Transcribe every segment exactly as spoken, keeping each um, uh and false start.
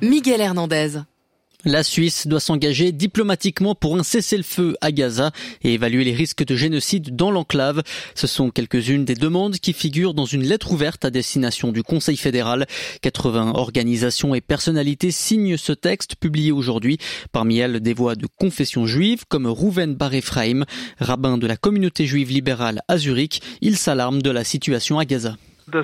Miguel Hernandez. La Suisse doit s'engager diplomatiquement pour un cessez-le-feu à Gaza et évaluer les risques de génocide dans l'enclave. Ce sont quelques-unes des demandes qui figurent dans une lettre ouverte à destination du Conseil fédéral. quatre-vingts organisations et personnalités signent ce texte publié aujourd'hui. Parmi elles, des voix de confession juive comme Rouven Bar Ephraim, rabbin de la communauté juive libérale à Zurich. Il s'alarme de la situation à Gaza.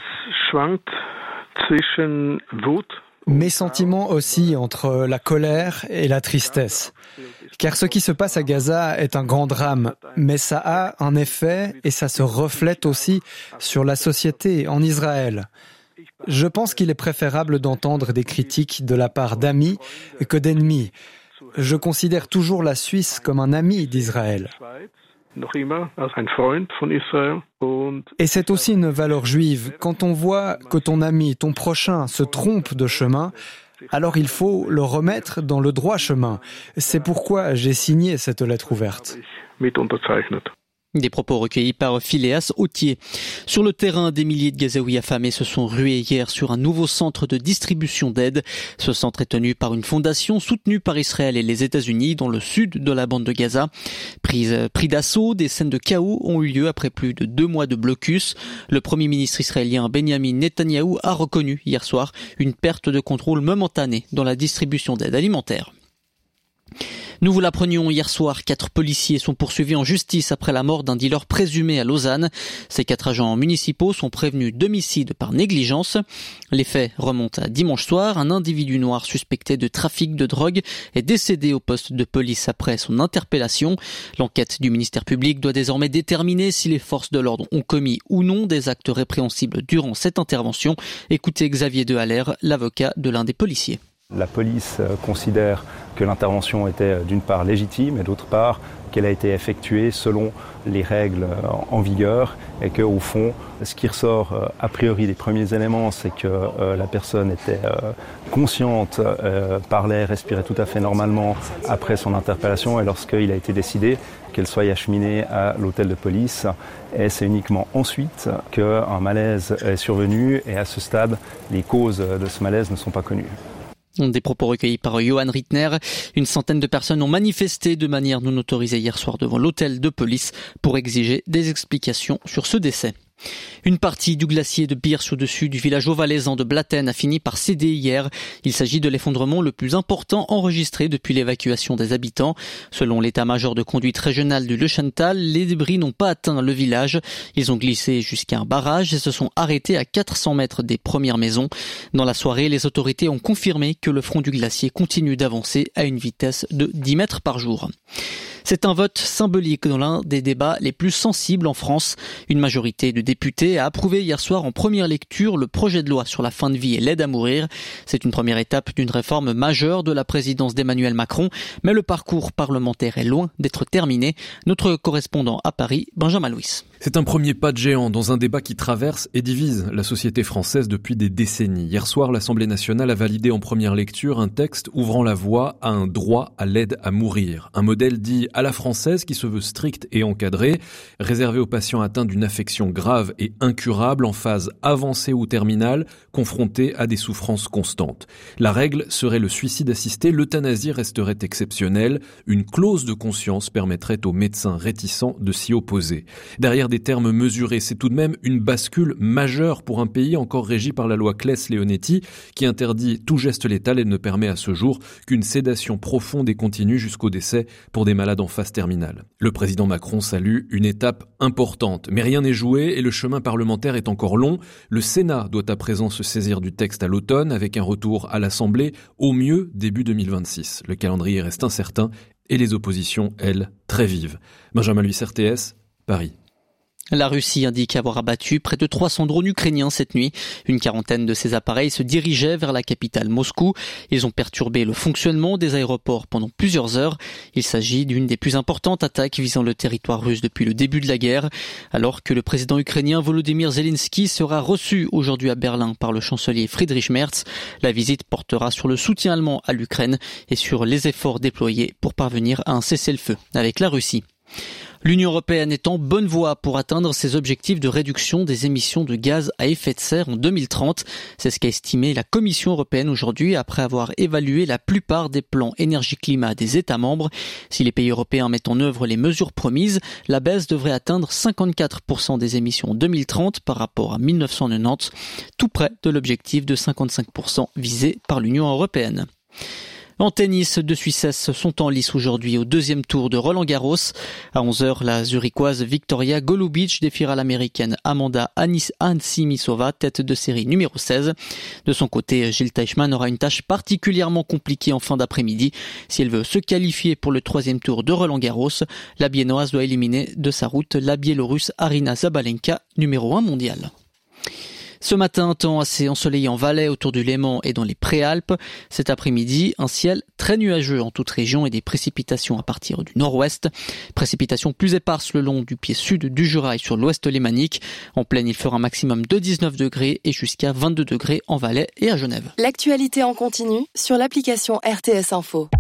Mes sentiments oscillent entre la colère et la tristesse. Car ce qui se passe à Gaza est un grand drame, mais ça a un effet et ça se reflète aussi sur la société en Israël. Je pense qu'il est préférable d'entendre des critiques de la part d'amis que d'ennemis. Je considère toujours la Suisse comme un ami d'Israël. Et c'est aussi une valeur juive. Quand on voit que ton ami, ton prochain, se trompe de chemin, alors il faut le remettre dans le droit chemin. C'est pourquoi j'ai signé cette lettre ouverte. Des propos recueillis par Phileas Autier. Sur le terrain, des milliers de Gazaouis affamés se sont rués hier sur un nouveau centre de distribution d'aide. Ce centre est tenu par une fondation soutenue par Israël et les États-Unis dans le sud de la bande de Gaza. Pris, pris d'assaut, des scènes de chaos ont eu lieu après plus de deux mois de blocus. Le premier ministre israélien Benjamin Netanyahou a reconnu hier soir une perte de contrôle momentanée dans la distribution d'aide alimentaire. Nous vous l'apprenions hier soir, quatre policiers sont poursuivis en justice après la mort d'un dealer présumé à Lausanne. Ces quatre agents municipaux sont prévenus d'homicide par négligence. Les faits remontent à dimanche soir. Un individu noir suspecté de trafic de drogue est décédé au poste de police après son interpellation. L'enquête du ministère public doit désormais déterminer si les forces de l'ordre ont commis ou non des actes répréhensibles durant cette intervention. Écoutez Xavier Dehaller, l'avocat de l'un des policiers. La police considère que l'intervention était d'une part légitime et d'autre part qu'elle a été effectuée selon les règles en vigueur et qu'au fond, ce qui ressort a priori des premiers éléments, c'est que la personne était consciente, parlait, respirait tout à fait normalement après son interpellation et lorsqu'il a été décidé qu'elle soit acheminée à l'hôtel de police. Et c'est uniquement ensuite qu'un malaise est survenu et à ce stade, les causes de ce malaise ne sont pas connues. Des propos recueillis par Johan Rittner. Une centaine de personnes ont manifesté de manière non autorisée hier soir devant l'hôtel de police pour exiger des explications sur ce décès. Une partie du glacier de Beers au-dessus du village haut-valaisan de Blatten a fini par céder hier. Il s'agit de l'effondrement le plus important enregistré depuis l'évacuation des habitants. Selon l'état-major de conduite régionale du Leuschental, les débris n'ont pas atteint le village. Ils ont glissé jusqu'à un barrage et se sont arrêtés à quatre cents mètres des premières maisons. Dans la soirée, les autorités ont confirmé que le front du glacier continue d'avancer à une vitesse de dix mètres par jour. C'est un vote symbolique dans l'un des débats les plus sensibles en France. Une majorité de députés a approuvé hier soir en première lecture le projet de loi sur la fin de vie et l'aide à mourir. C'est une première étape d'une réforme majeure de la présidence d'Emmanuel Macron, mais le parcours parlementaire est loin d'être terminé. Notre correspondant à Paris, Benjamin Louis. C'est un premier pas de géant dans un débat qui traverse et divise la société française depuis des décennies. Hier soir, l'Assemblée nationale a validé en première lecture un texte ouvrant la voie à un droit à l'aide à mourir. Un modèle dit à la française qui se veut strict et encadré, réservé aux patients atteints d'une affection grave et incurable en phase avancée ou terminale, confrontés à des souffrances constantes. La règle serait le suicide assisté, l'euthanasie resterait exceptionnelle, une clause de conscience permettrait aux médecins réticents de s'y opposer. Derrière des termes mesurés, c'est tout de même une bascule majeure pour un pays encore régi par la loi Claes-Leonetti qui interdit tout geste létal et ne permet à ce jour qu'une sédation profonde et continue jusqu'au décès pour des malades en phase terminale. Le président Macron salue une étape importante, mais rien n'est joué et le chemin parlementaire est encore long. Le Sénat doit à présent se saisir du texte à l'automne avec un retour à l'Assemblée au mieux début deux mille vingt-six. Le calendrier reste incertain et les oppositions, elles, très vives. Benjamin Louis, R T S, Paris. La Russie indique avoir abattu près de trois cents drones ukrainiens cette nuit. Une quarantaine de ces appareils se dirigeaient vers la capitale Moscou. Ils ont perturbé le fonctionnement des aéroports pendant plusieurs heures. Il s'agit d'une des plus importantes attaques visant le territoire russe depuis le début de la guerre. Alors que le président ukrainien Volodymyr Zelensky sera reçu aujourd'hui à Berlin par le chancelier Friedrich Merz, la visite portera sur le soutien allemand à l'Ukraine et sur les efforts déployés pour parvenir à un cessez-le-feu avec la Russie. L'Union européenne est en bonne voie pour atteindre ses objectifs de réduction des émissions de gaz à effet de serre en deux mille trente. C'est ce qu'a estimé la Commission européenne aujourd'hui après avoir évalué la plupart des plans énergie-climat des États membres. Si les pays européens mettent en œuvre les mesures promises, la baisse devrait atteindre cinquante-quatre pour cent des émissions en deux mille trente par rapport à mille neuf cent quatre-vingt-dix, tout près de l'objectif de cinquante-cinq pour cent visé par l'Union européenne. En tennis, deux Suissesses sont en lice aujourd'hui au deuxième tour de Roland-Garros. À onze heures, la zurichoise Victoria Golubic défiera l'américaine Amanda Anisimova, tête de série numéro seize. De son côté, Jil Teichmann aura une tâche particulièrement compliquée en fin d'après-midi. Si elle veut se qualifier pour le troisième tour de Roland-Garros, la biennoise doit éliminer de sa route la biélorusse Arina Zabalenka, numéro un mondial. Ce matin, temps assez ensoleillé en Valais, autour du Léman et dans les Préalpes. Cet après-midi, un ciel très nuageux en toute région et des précipitations à partir du nord-ouest. Précipitations plus éparses le long du pied sud du Jura et sur l'ouest lémanique. En plaine, il fera un maximum de dix-neuf degrés et jusqu'à vingt-deux degrés en Valais et à Genève. L'actualité en continu sur l'application R T S Info.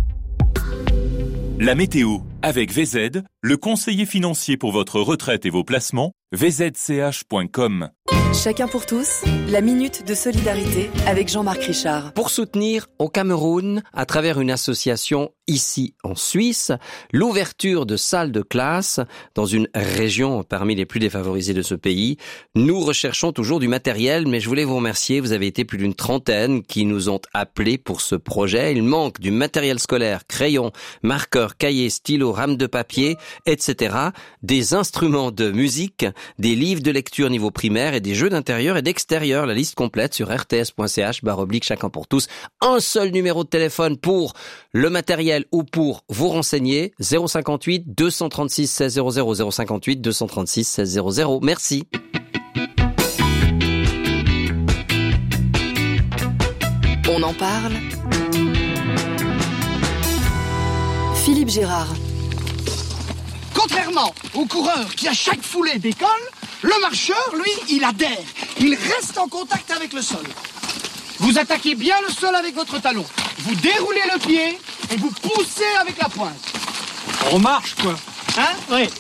La météo avec V Z, le conseiller financier pour votre retraite et vos placements, v z c h point com. Chacun pour tous, la minute de solidarité avec Jean-Marc Richard. Pour soutenir au Cameroun, à travers une association ici en Suisse, l'ouverture de salles de classe dans une région parmi les plus défavorisées de ce pays. Nous recherchons toujours du matériel, mais je voulais vous remercier. Vous avez été plus d'une trentaine qui nous ont appelés pour ce projet. Il manque du matériel scolaire, crayons, marqueurs, cahiers, stylos, rames de papier, et cetera. Des instruments de musique, des livres de lecture niveau primaire et des jeux d'intérieur et d'extérieur. La liste complète sur r t s point c h barre oblique chacun pour tous. Un seul numéro de téléphone pour le matériel ou pour vous renseigner. zéro cinquante-huit deux cent trente-six seize zéro zéro, zéro cinquante-huit deux cent trente-six seize zéro zéro. Merci. On en parle. Philippe Gérard. Contrairement au coureur qui à chaque foulée décolle, le marcheur, lui, il adhère. Il reste en contact avec le sol. Vous attaquez bien le sol avec votre talon. Vous déroulez le pied et vous poussez avec la pointe. On marche, quoi. Hein? Oui.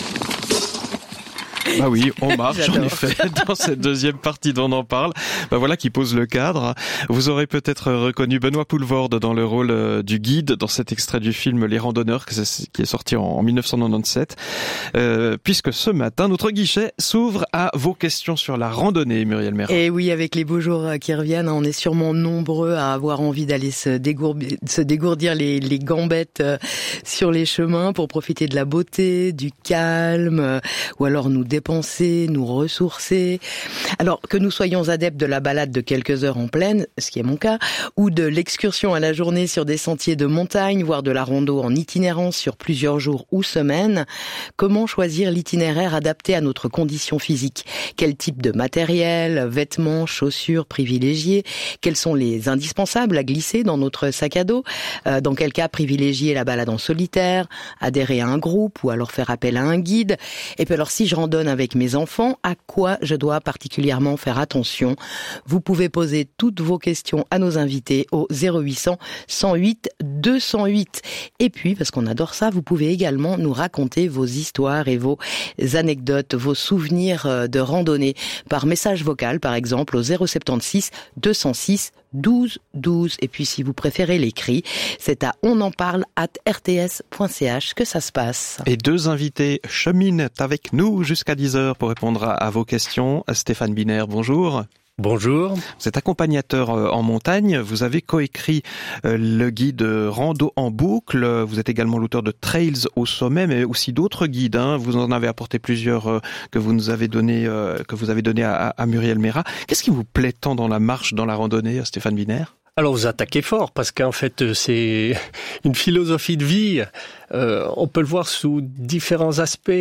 Ah oui, on marche en effet dans cette deuxième partie dont on en parle. Ben voilà qui pose le cadre. Vous aurez peut-être reconnu Benoît Poulvorde dans le rôle du guide dans cet extrait du film Les Randonneurs qui est sorti en dix-neuf cent quatre-vingt-dix-sept. Euh, puisque ce matin, notre guichet s'ouvre à vos questions sur la randonnée, Muriel Mérat. Et oui, avec les beaux jours qui reviennent, on est sûrement nombreux à avoir envie d'aller se dégourdir, se dégourdir les, les gambettes sur les chemins pour profiter de la beauté, du calme, ou alors nous dépenser, nous ressourcer. Alors que nous soyons adeptes de la balade de quelques heures en plaine, ce qui est mon cas, ou de l'excursion à la journée sur des sentiers de montagne, voire de la rando en itinérance sur plusieurs jours ou semaines, comment choisir l'itinéraire adapté à notre condition physique? Quel type de matériel, vêtements, chaussures privilégiés? Quels sont les indispensables à glisser dans notre sac à dos? euh, Dans quel cas privilégier la balade en solitaire, adhérer à un groupe ou alors faire appel à un guide? Et puis alors si je randonne avec mes enfants, à quoi je dois particulièrement faire attention? Vous pouvez poser toutes vos questions à nos invités au zéro huit cents cent huit deux cent huit. Et puis, parce qu'on adore ça, vous pouvez également nous raconter vos histoires et vos anecdotes, vos souvenirs de randonnée par message vocal, par exemple, au zéro soixante-seize deux cent six douze douze. Et puis, si vous préférez l'écrit, c'est à on en parle arobase r t s point c h que ça se passe. Et deux invités cheminent avec nous jusqu'à dix heures pour répondre à vos questions. Stéphane Biner, bonjour. Bonjour. Vous êtes accompagnateur en montagne. Vous avez coécrit le guide Rando en boucle. Vous êtes également l'auteur de Trails au sommet, mais aussi d'autres guides. Hein. Vous en avez apporté plusieurs que vous nous avez donné, que vous avez donné à, à Muriel Mérat. Qu'est-ce qui vous plaît tant dans la marche, dans la randonnée, Stéphane Biner? Alors vous attaquez fort parce qu'en fait c'est une philosophie de vie. Euh, on peut le voir sous différents aspects.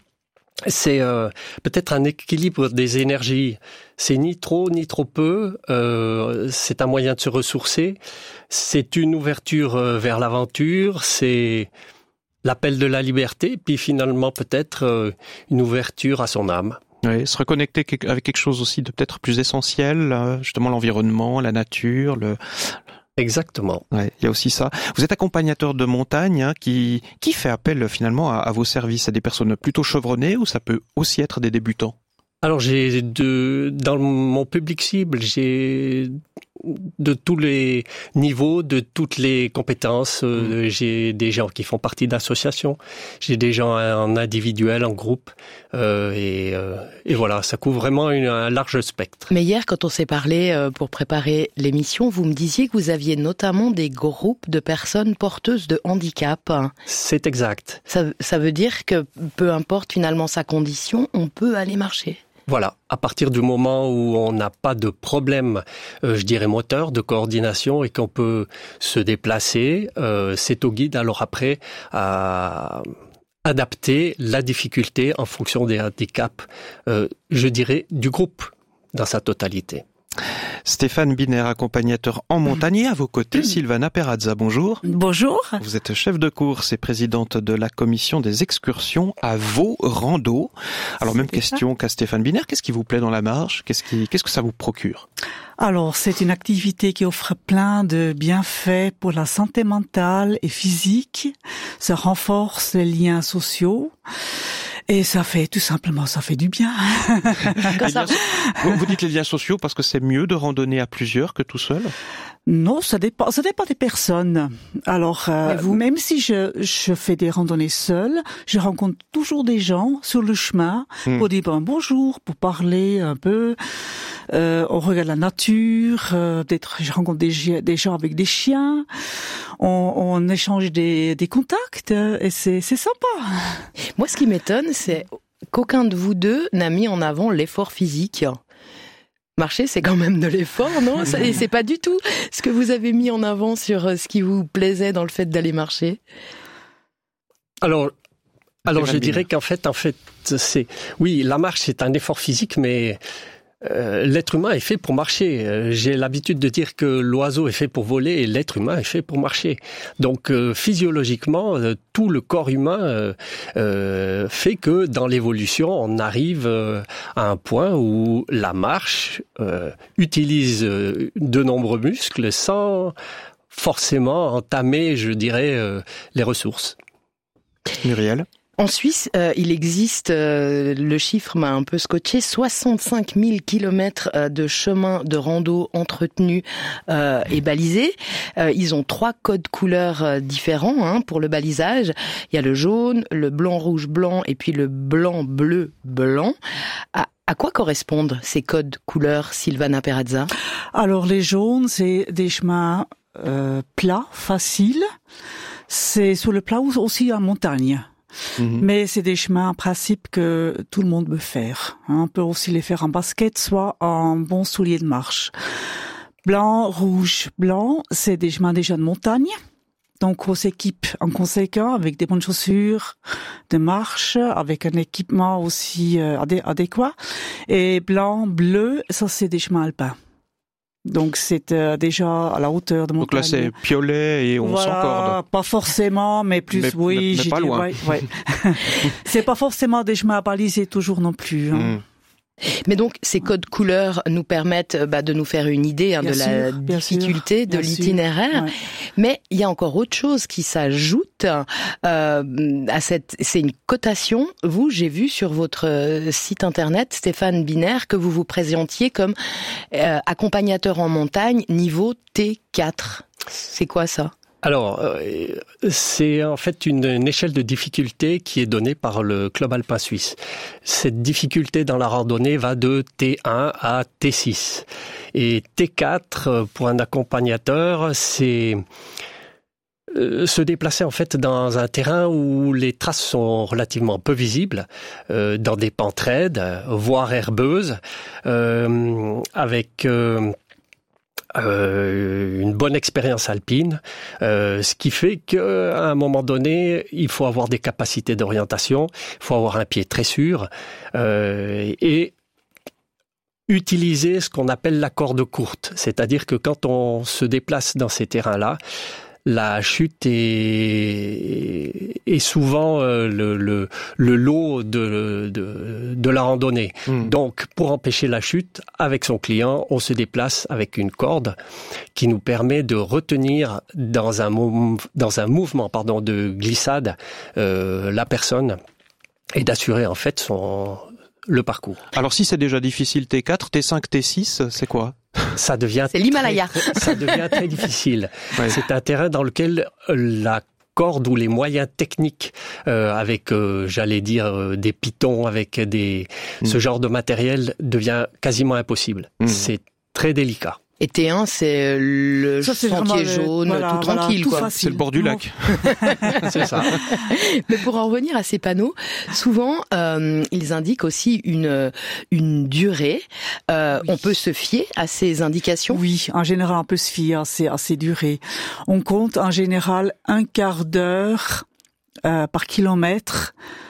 C'est euh, peut-être un équilibre des énergies. C'est ni trop ni trop peu. Euh, c'est un moyen de se ressourcer. C'est une ouverture vers l'aventure. C'est l'appel de la liberté. Puis finalement peut-être euh, une ouverture à son âme. Oui, se reconnecter avec quelque chose aussi de peut-être plus essentiel, justement l'environnement, la nature, le, Exactement. Ouais, il y a aussi ça. Vous êtes accompagnateur de montagne, hein, qui qui fait appel finalement à, à vos services, à des personnes plutôt chevronnées, ou ça peut aussi être des débutants? Alors j'ai de dans mon public cible, j'ai de tous les niveaux, de toutes les compétences. Euh, j'ai des gens qui font partie d'associations, j'ai des gens en individuel, en groupe, euh, et, euh, et voilà, ça couvre vraiment une, un large spectre. Mais hier, quand on s'est parlé euh, pour préparer l'émission, vous me disiez que vous aviez notamment des groupes de personnes porteuses de handicap. C'est exact. Ça, ça veut dire que peu importe finalement sa condition, on peut aller marcher. Voilà, à partir du moment où on n'a pas de problème, euh, je dirais moteur, de coordination, et qu'on peut se déplacer, euh, c'est au guide alors après à adapter la difficulté en fonction des handicaps, euh, je dirais, du groupe dans sa totalité. Stéphane Biner, accompagnateur en montagne, et à vos côtés, Silvana Perazza, bonjour. Bonjour. Vous êtes chef de course et présidente de la commission des excursions à Vaux Rando. Alors, même question qu'à Stéphane Biner, qu'est-ce qui vous plaît dans la marche? Qu'est-ce qui, qu'est-ce que ça vous procure? Alors, c'est une activité qui offre plein de bienfaits pour la santé mentale et physique. Ça renforce les liens sociaux. Et ça fait, tout simplement, ça fait du bien. ça... vous, vous dites les liens sociaux parce que c'est mieux de randonner à plusieurs que tout seul? Non, ça dépend, ça dépend des personnes. Alors, euh, vous, même si je, je fais des randonnées seules, je rencontre toujours des gens sur le chemin hmm. pour dire bon, bonjour, pour parler un peu. Euh, on regarde la nature, euh, d'être, je rencontre des, des gens avec des chiens. On, on échange des, des contacts et c'est, c'est sympa. Moi, ce qui m'étonne, c'est qu'aucun de vous deux n'a mis en avant l'effort physique. Marcher, c'est quand même de l'effort, non? Et c'est pas du tout ce que vous avez mis en avant sur ce qui vous plaisait dans le fait d'aller marcher. Alors, alors je dirais qu'en fait, en fait, c'est, oui, la marche, c'est un effort physique, mais Euh, l'être humain est fait pour marcher. Euh, j'ai l'habitude de dire que l'oiseau est fait pour voler et l'être humain est fait pour marcher. Donc euh, physiologiquement, euh, tout le corps humain euh, euh, fait que dans l'évolution, on arrive euh, à un point où la marche euh, utilise euh, de nombreux muscles sans forcément entamer, je dirais, euh, les ressources. Muriel ? En Suisse, euh, il existe, euh, le chiffre m'a un peu scotché, soixante-cinq mille kilomètres de chemins de rando entretenus euh, et balisés. Euh, ils ont trois codes couleurs euh, différents hein, pour le balisage. Il y a le jaune, le blanc, rouge, blanc et puis le blanc, bleu, blanc. À, à quoi correspondent ces codes couleurs, Silvana Perazza? Alors les jaunes, c'est des chemins euh, plats, faciles. C'est sur le plat ou aussi en montagne. Mmh. Mais c'est des chemins en principe que tout le monde peut faire. On peut aussi les faire en basket, soit en bon soulier de marche. Blanc, rouge, blanc, c'est des chemins déjà de montagne. Donc on s'équipe en conséquent avec des bonnes chaussures de marche, avec un équipement aussi adéquat. Et blanc, bleu, ça c'est des chemins alpins. Donc c'est euh, déjà à la hauteur de montagne. Donc là c'est piolet et on voilà, s'encorde. Pas forcément, mais plus mais, oui. Mais, mais pas loin. Ouais, ouais. C'est pas forcément des chemins à baliser toujours non plus. Hein. Mm. Mais donc ces codes couleurs nous permettent bah, de nous faire une idée hein, de sûr, la difficulté sûr, de l'itinéraire. Ouais. Mais il y a encore autre chose qui s'ajoute euh, à cette. C'est une cotation. Vous, j'ai vu sur votre site internet, Stéphane Biner, que vous vous présentiez comme euh, accompagnateur en montagne niveau T quatre. C'est quoi ça ? Alors, euh, c'est en fait une, une échelle de difficulté qui est donnée par le Club Alpin Suisse. Cette difficulté dans la randonnée va de T un à T six. Et T quatre, pour un accompagnateur, c'est euh, se déplacer en fait dans un terrain où les traces sont relativement peu visibles, euh, dans des pentes raides, voire herbeuses, euh, avec... Euh, Euh, une bonne expérience alpine, euh, ce qui fait qu'à un moment donné, il faut avoir des capacités d'orientation, il faut avoir un pied très sûr euh, et utiliser ce qu'on appelle la corde courte, c'est-à-dire que quand on se déplace dans ces terrains-là, la chute est, est souvent euh, le, le, le lot de, de, de la randonnée. Mmh. Donc, pour empêcher la chute, avec son client, on se déplace avec une corde qui nous permet de retenir dans un, mou- dans un mouvement pardon, de glissade euh, la personne et d'assurer en fait son... le parcours. Alors si c'est déjà difficile T quatre, T cinq, T six, c'est quoi ? Ça devient c'est l'Himalaya. Très, ça devient très difficile. Ouais. C'est un terrain dans lequel la corde ou les moyens techniques, euh, avec, euh, j'allais dire, euh, des pitons, avec des, mmh. ce genre de matériel, devient quasiment impossible. Mmh. C'est très délicat. Et T un, c'est le ça, c'est sentier jaune, le, voilà, tout voilà, tranquille, tout quoi. Facile. C'est le bord du lac. C'est ça. Mais pour en revenir à ces panneaux, souvent, euh, ils indiquent aussi une, une durée. Euh, oui. On peut se fier à ces indications? Oui, en général, on peut se fier à ces, à ces durées. On compte en général un quart d'heure euh, par kilomètre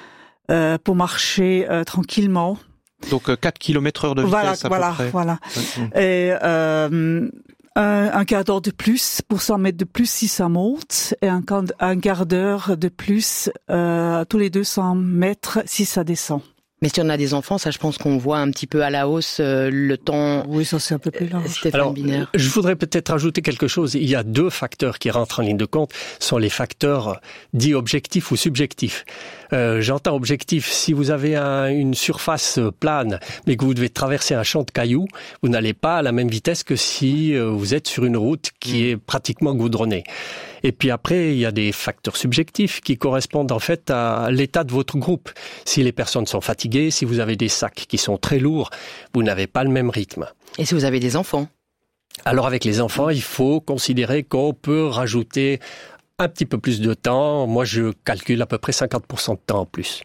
euh, pour marcher euh, tranquillement. Donc quatre kilomètres heure de vitesse voilà, à voilà, peu près. Voilà, voilà. Et euh, un, un quart d'heure de plus pour cent mètres de plus si ça monte, et un, un quart d'heure de plus euh, tous les deux cents mètres si ça descend. Mais si on a des enfants, ça je pense qu'on voit un petit peu à la hausse euh, le temps. Oui, ça c'est un peu plus large. Stéphane Alors, Biner. Je voudrais peut-être ajouter quelque chose. Il y a deux facteurs qui rentrent en ligne de compte, ce sont les facteurs dits objectifs ou subjectifs. Euh, j'entends objectif, si vous avez un, une surface plane, mais que vous devez traverser un champ de cailloux, vous n'allez pas à la même vitesse que si euh, vous êtes sur une route qui mmh. est pratiquement goudronnée. Et puis après, il y a des facteurs subjectifs qui correspondent en fait à l'état de votre groupe. Si les personnes sont fatiguées, si vous avez des sacs qui sont très lourds, vous n'avez pas le même rythme. Et si vous avez des enfants ? Alors avec les enfants, il faut considérer qu'on peut rajouter un petit peu plus de temps. Moi, je calcule à peu près cinquante pour cent de temps en plus.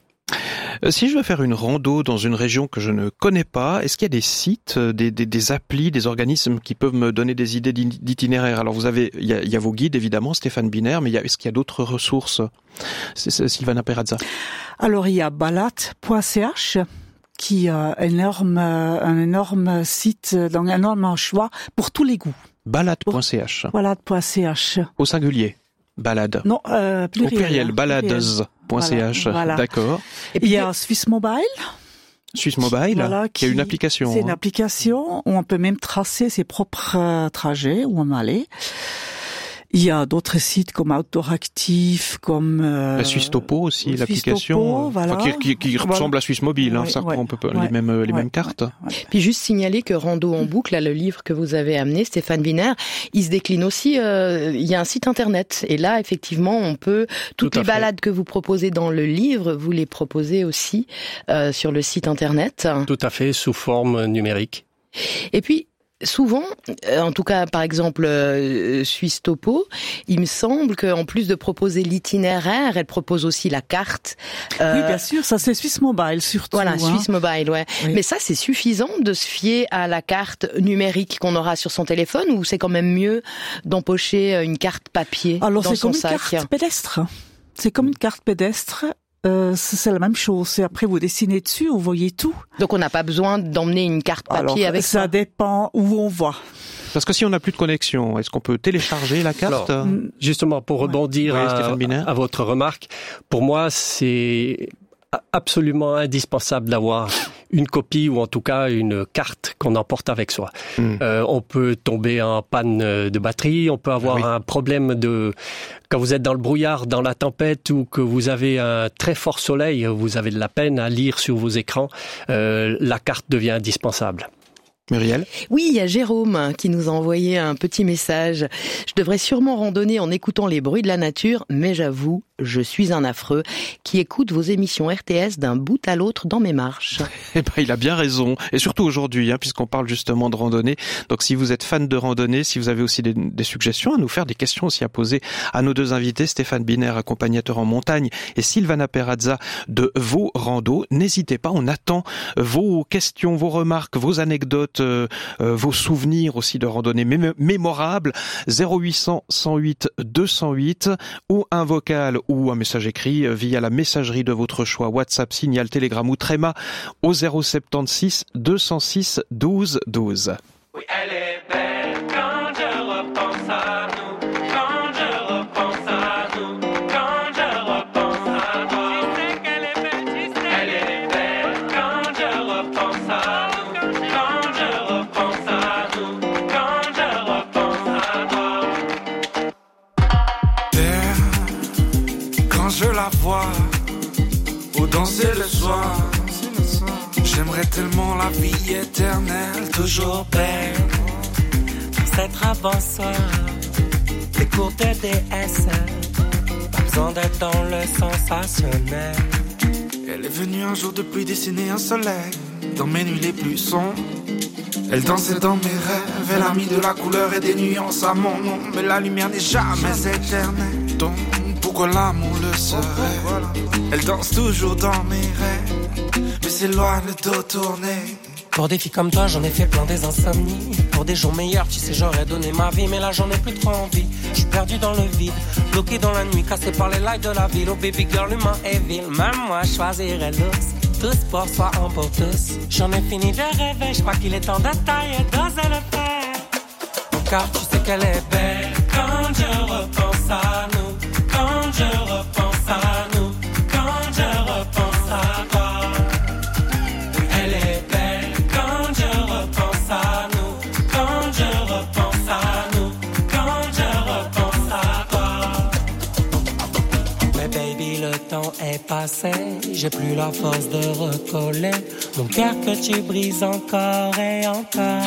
Si je veux faire une rando dans une région que je ne connais pas, est-ce qu'il y a des sites, des, des, des applis, des organismes qui peuvent me donner des idées d'itinéraire? Alors vous avez, il y a, il y a vos guides évidemment, Stéphane Biner, mais il y a, est-ce qu'il y a d'autres ressources? C'est, c'est Sylvana Perazza. Alors il y a balade point c h qui a un énorme, un énorme site, donc un énorme choix pour tous les goûts. balade point c h. balade point c h. Au singulier. Balade. Non, euh, pluriel. Au pluriel, balades point c h. Voilà, voilà. D'accord. Et puis il y a Swiss Mobile. Swiss Mobile, voilà, qui, qui a une application. C'est hein. une application où on peut même tracer ses propres trajets, où on va aller. Il y a d'autres sites comme Outdoor Actif, comme euh, la Suisse Topo aussi, Suisse l'application Topo, voilà. enfin, qui, qui, qui voilà. ressemble à Suisse Mobile, hein, ouais, ça ouais, on peut pas ouais, les mêmes les ouais, mêmes cartes. Ouais, ouais. Puis juste signaler que Rando en boucle, là, le livre que vous avez amené, Stéphane Biner, il se décline aussi. Euh, il y a un site internet et là effectivement on peut toutes Tout les balades fait. que vous proposez dans le livre, vous les proposez aussi euh, sur le site internet. Tout à fait, sous forme numérique. Et puis souvent, en tout cas par exemple euh, Suisse Topo, il me semble qu'en plus de proposer l'itinéraire, elle propose aussi la carte. Euh, oui, bien sûr, ça c'est Swiss Mobile surtout. Voilà, hein. Swiss Mobile, ouais. Oui. Mais ça c'est suffisant de se fier à la carte numérique qu'on aura sur son téléphone ou c'est quand même mieux d'empocher une carte papier Alors, dans son sac? Alors c'est comme une carte pédestre. C'est comme une carte pédestre. Euh, c'est la même chose. Et après, vous dessinez dessus, vous voyez tout. Donc, on n'a pas besoin d'emmener une carte papier Alors, avec ça. Ça dépend où on va. Parce que si on n'a plus de connexion, est-ce qu'on peut télécharger la carte? Alors, justement, pour rebondir ouais. à, à votre remarque, pour moi, c'est absolument indispensable d'avoir une copie ou en tout cas une carte qu'on emporte avec soi. Mmh. Euh, on peut tomber en panne de batterie, on peut avoir oui. un problème de... Quand vous êtes dans le brouillard, dans la tempête ou que vous avez un très fort soleil, vous avez de la peine à lire sur vos écrans, euh, la carte devient indispensable. Muriel ? Oui, il y a Jérôme qui nous a envoyé un petit message. Je devrais sûrement randonner en écoutant les bruits de la nature, mais j'avoue, je suis un affreux qui écoute vos émissions R T S d'un bout à l'autre dans mes marches. Eh ben, il a bien raison. Et surtout aujourd'hui, hein, puisqu'on parle justement de randonnée. Donc, si vous êtes fan de randonnée, si vous avez aussi des, des suggestions à nous faire, des questions aussi à poser à nos deux invités, Stéphane Biner, accompagnateur en montagne, et Sylvana Perazza de Vos Randos, n'hésitez pas. On attend vos questions, vos remarques, vos anecdotes, euh, euh, vos souvenirs aussi de randonnée mé- mémorables. zéro huit cents, cent huit, deux cent huit ou un vocal ou un message écrit via la messagerie de votre choix, WhatsApp, Signal, Telegram ou Tréma au zéro soixante-seize, deux cent six, douze, douze. Oui, elle est belle quand je repense à nous, quand je repense je la vois, ou danser le soir. J'aimerais tellement la vie éternelle, toujours belle. Cette avant-soir, des cours de D S, pas besoin d'être dans le sensationnel. Elle est venue un jour depuis dessiner un soleil dans mes nuits les plus sombres. Elle dansait dans mes rêves, elle a mis de la couleur et des nuances à mon nom. Mais la lumière n'est jamais éternelle, donc pourquoi l'amour le serait? Elle danse toujours dans mes rêves, mais s'éloigne le dos tourné. Pour des filles comme toi, j'en ai fait plein des insomnies. Pour des jours meilleurs, tu sais, j'aurais donné ma vie, mais là j'en ai plus trop envie. Je suis perdu dans le vide, bloqué dans la nuit, cassé par les lights de la ville. Oh baby girl, l'humain est vil, même moi je choisirais l'ours. Tous pour soi, un pour tous. J'en ai fini de rêver, je crois qu'il est temps de tailler, d'oser le faire. Car tu sais qu'elle est belle. Quand je repense à nous, quand je repense à nous, quand je repense à toi. Elle est belle. Quand je repense à nous, quand je repense à nous, quand je repense à toi. Mais baby, le temps est passé, j'ai plus la force de recoller mon cœur que tu brises encore et encore.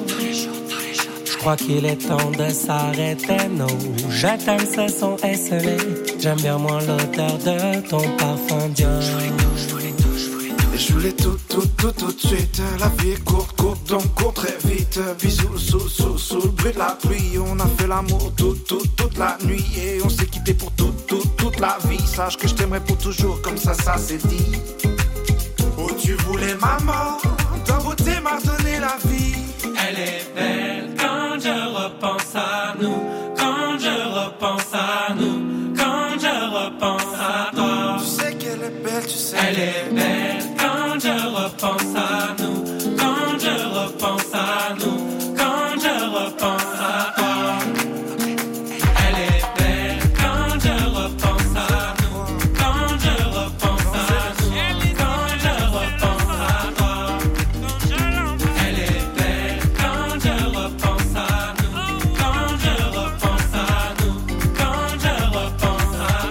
Je crois qu'il est temps de s'arrêter, non. Je t'aime, ce son esselé. J'aime bien moins l'odeur de ton parfum, Dieu. Je voulais tout, je voulais tout, je voulais tout. Je voulais tout, tout, tout, tout de suite. La vie est courte, courte, donc court très vite. Bisous, sous, sous, sous le bruit de la pluie. On a fait l'amour toute, toute, toute la nuit. Et on s'est quitté pour toute, toute, toute la vie. Sache que je t'aimerai pour toujours, comme ça, ça c'est dit. Oh, tu voulais ma mort, ta beauté m'a donné la vie. Elle est belle quand je repense à nous, quand je repense à nous, quand je repense à toi. Tu sais qu'elle est belle, tu sais. Elle est belle quand je repense à nous, quand je repense à nous, quand je repense à toi. Elle est belle quand je repense à nous, quand je repense à nous, quand je repense à toi. Elle est belle quand je repense à nous, quand je repense à nous, quand je repense à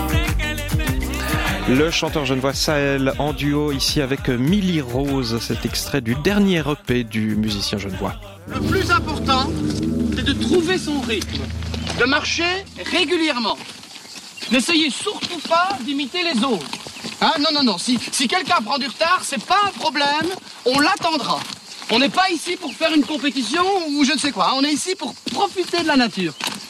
toi. Le chanteur genevois Sahel en duo ici avec Milly Rose, cet extrait du dernier E P du musicien genevois. Le plus important, c'est de trouver son rythme, de marcher régulièrement. N'essayez surtout pas d'imiter les autres. Hein, non, non, non, si, si quelqu'un prend du retard, c'est pas un problème, on l'attendra. On n'est pas ici pour faire une compétition ou je ne sais quoi, on est ici pour profiter de la nature. D'accord ?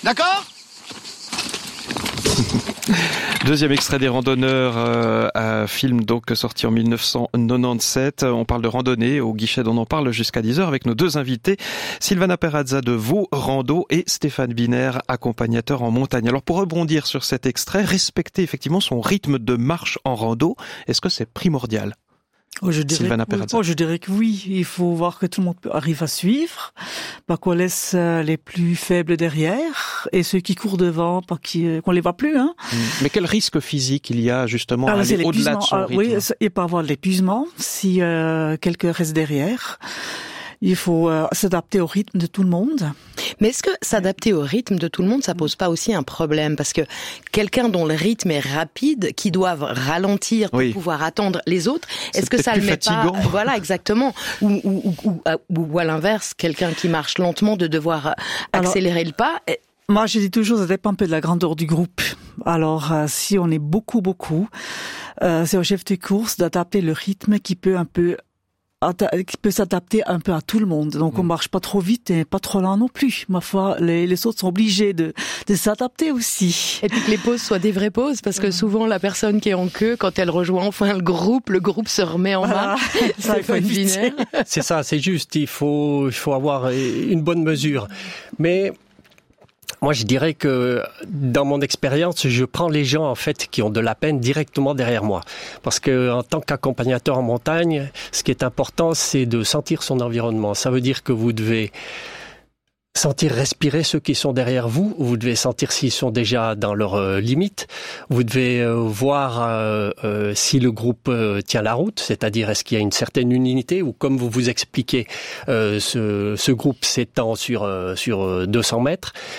Deuxième extrait des randonneurs, euh, un film donc sorti en dix-neuf cent quatre-vingt-dix-sept. On parle de randonnée au guichet d'On en parle jusqu'à dix heures avec nos deux invités, Silvana Perazza de Vaux Rando et Stéphane Biner, accompagnateur en montagne. Alors pour rebondir sur cet extrait, respecter effectivement son rythme de marche en rando, est-ce que c'est primordial ? Oh, je, dirais, oh, je dirais que oui, il faut voir que tout le monde arrive à suivre, pas qu'on laisse les plus faibles derrière et ceux qui courent devant, pas qu'on les voit plus. Hein. Mais quel risque physique il y a justement à aller au-delà de son rythme ? Oui, il peut y avoir l'épuisement si euh, quelqu'un reste derrière. Il faut euh, s'adapter au rythme de tout le monde. Mais est-ce que s'adapter au rythme de tout le monde, ça pose pas aussi un problème ? Parce que quelqu'un dont le rythme est rapide, qui doivent ralentir pour oui. pouvoir attendre les autres, est-ce c'est que ça le met fatigant. pas ? Voilà, exactement. Ou, ou, ou, ou, ou à l'inverse, quelqu'un qui marche lentement de devoir accélérer Alors, le pas. Moi, je dis toujours, ça dépend un peu de la grandeur du groupe. Alors, euh, si on est beaucoup, beaucoup, euh, c'est au chef de course d'adapter le rythme qui peut un peu qui peut s'adapter un peu à tout le monde. Donc, mmh. on marche pas trop vite et pas trop lent non plus. Ma foi, les, les autres sont obligés de, de s'adapter aussi. Et puis que les pauses soient des vraies pauses, parce que souvent, la personne qui est en queue, quand elle rejoint enfin le groupe, le groupe se remet en marche. Voilà. Ça, il faut éviter. C'est ça, c'est juste. Il faut, il faut avoir une bonne mesure. Mais, moi, je dirais que dans mon expérience, je prends les gens en fait qui ont de la peine directement derrière moi, parce que en tant qu'accompagnateur en montagne, ce qui est important, c'est de sentir son environnement. Ça veut dire que vous devez sentir respirer ceux qui sont derrière vous, vous devez sentir s'ils sont déjà dans leurs euh, limites, vous devez euh, voir euh, euh, si le groupe euh, tient la route, c'est-à-dire est-ce qu'il y a une certaine unité ou comme vous vous expliquez, euh, ce, ce groupe s'étend sur, euh, sur deux cents mètres.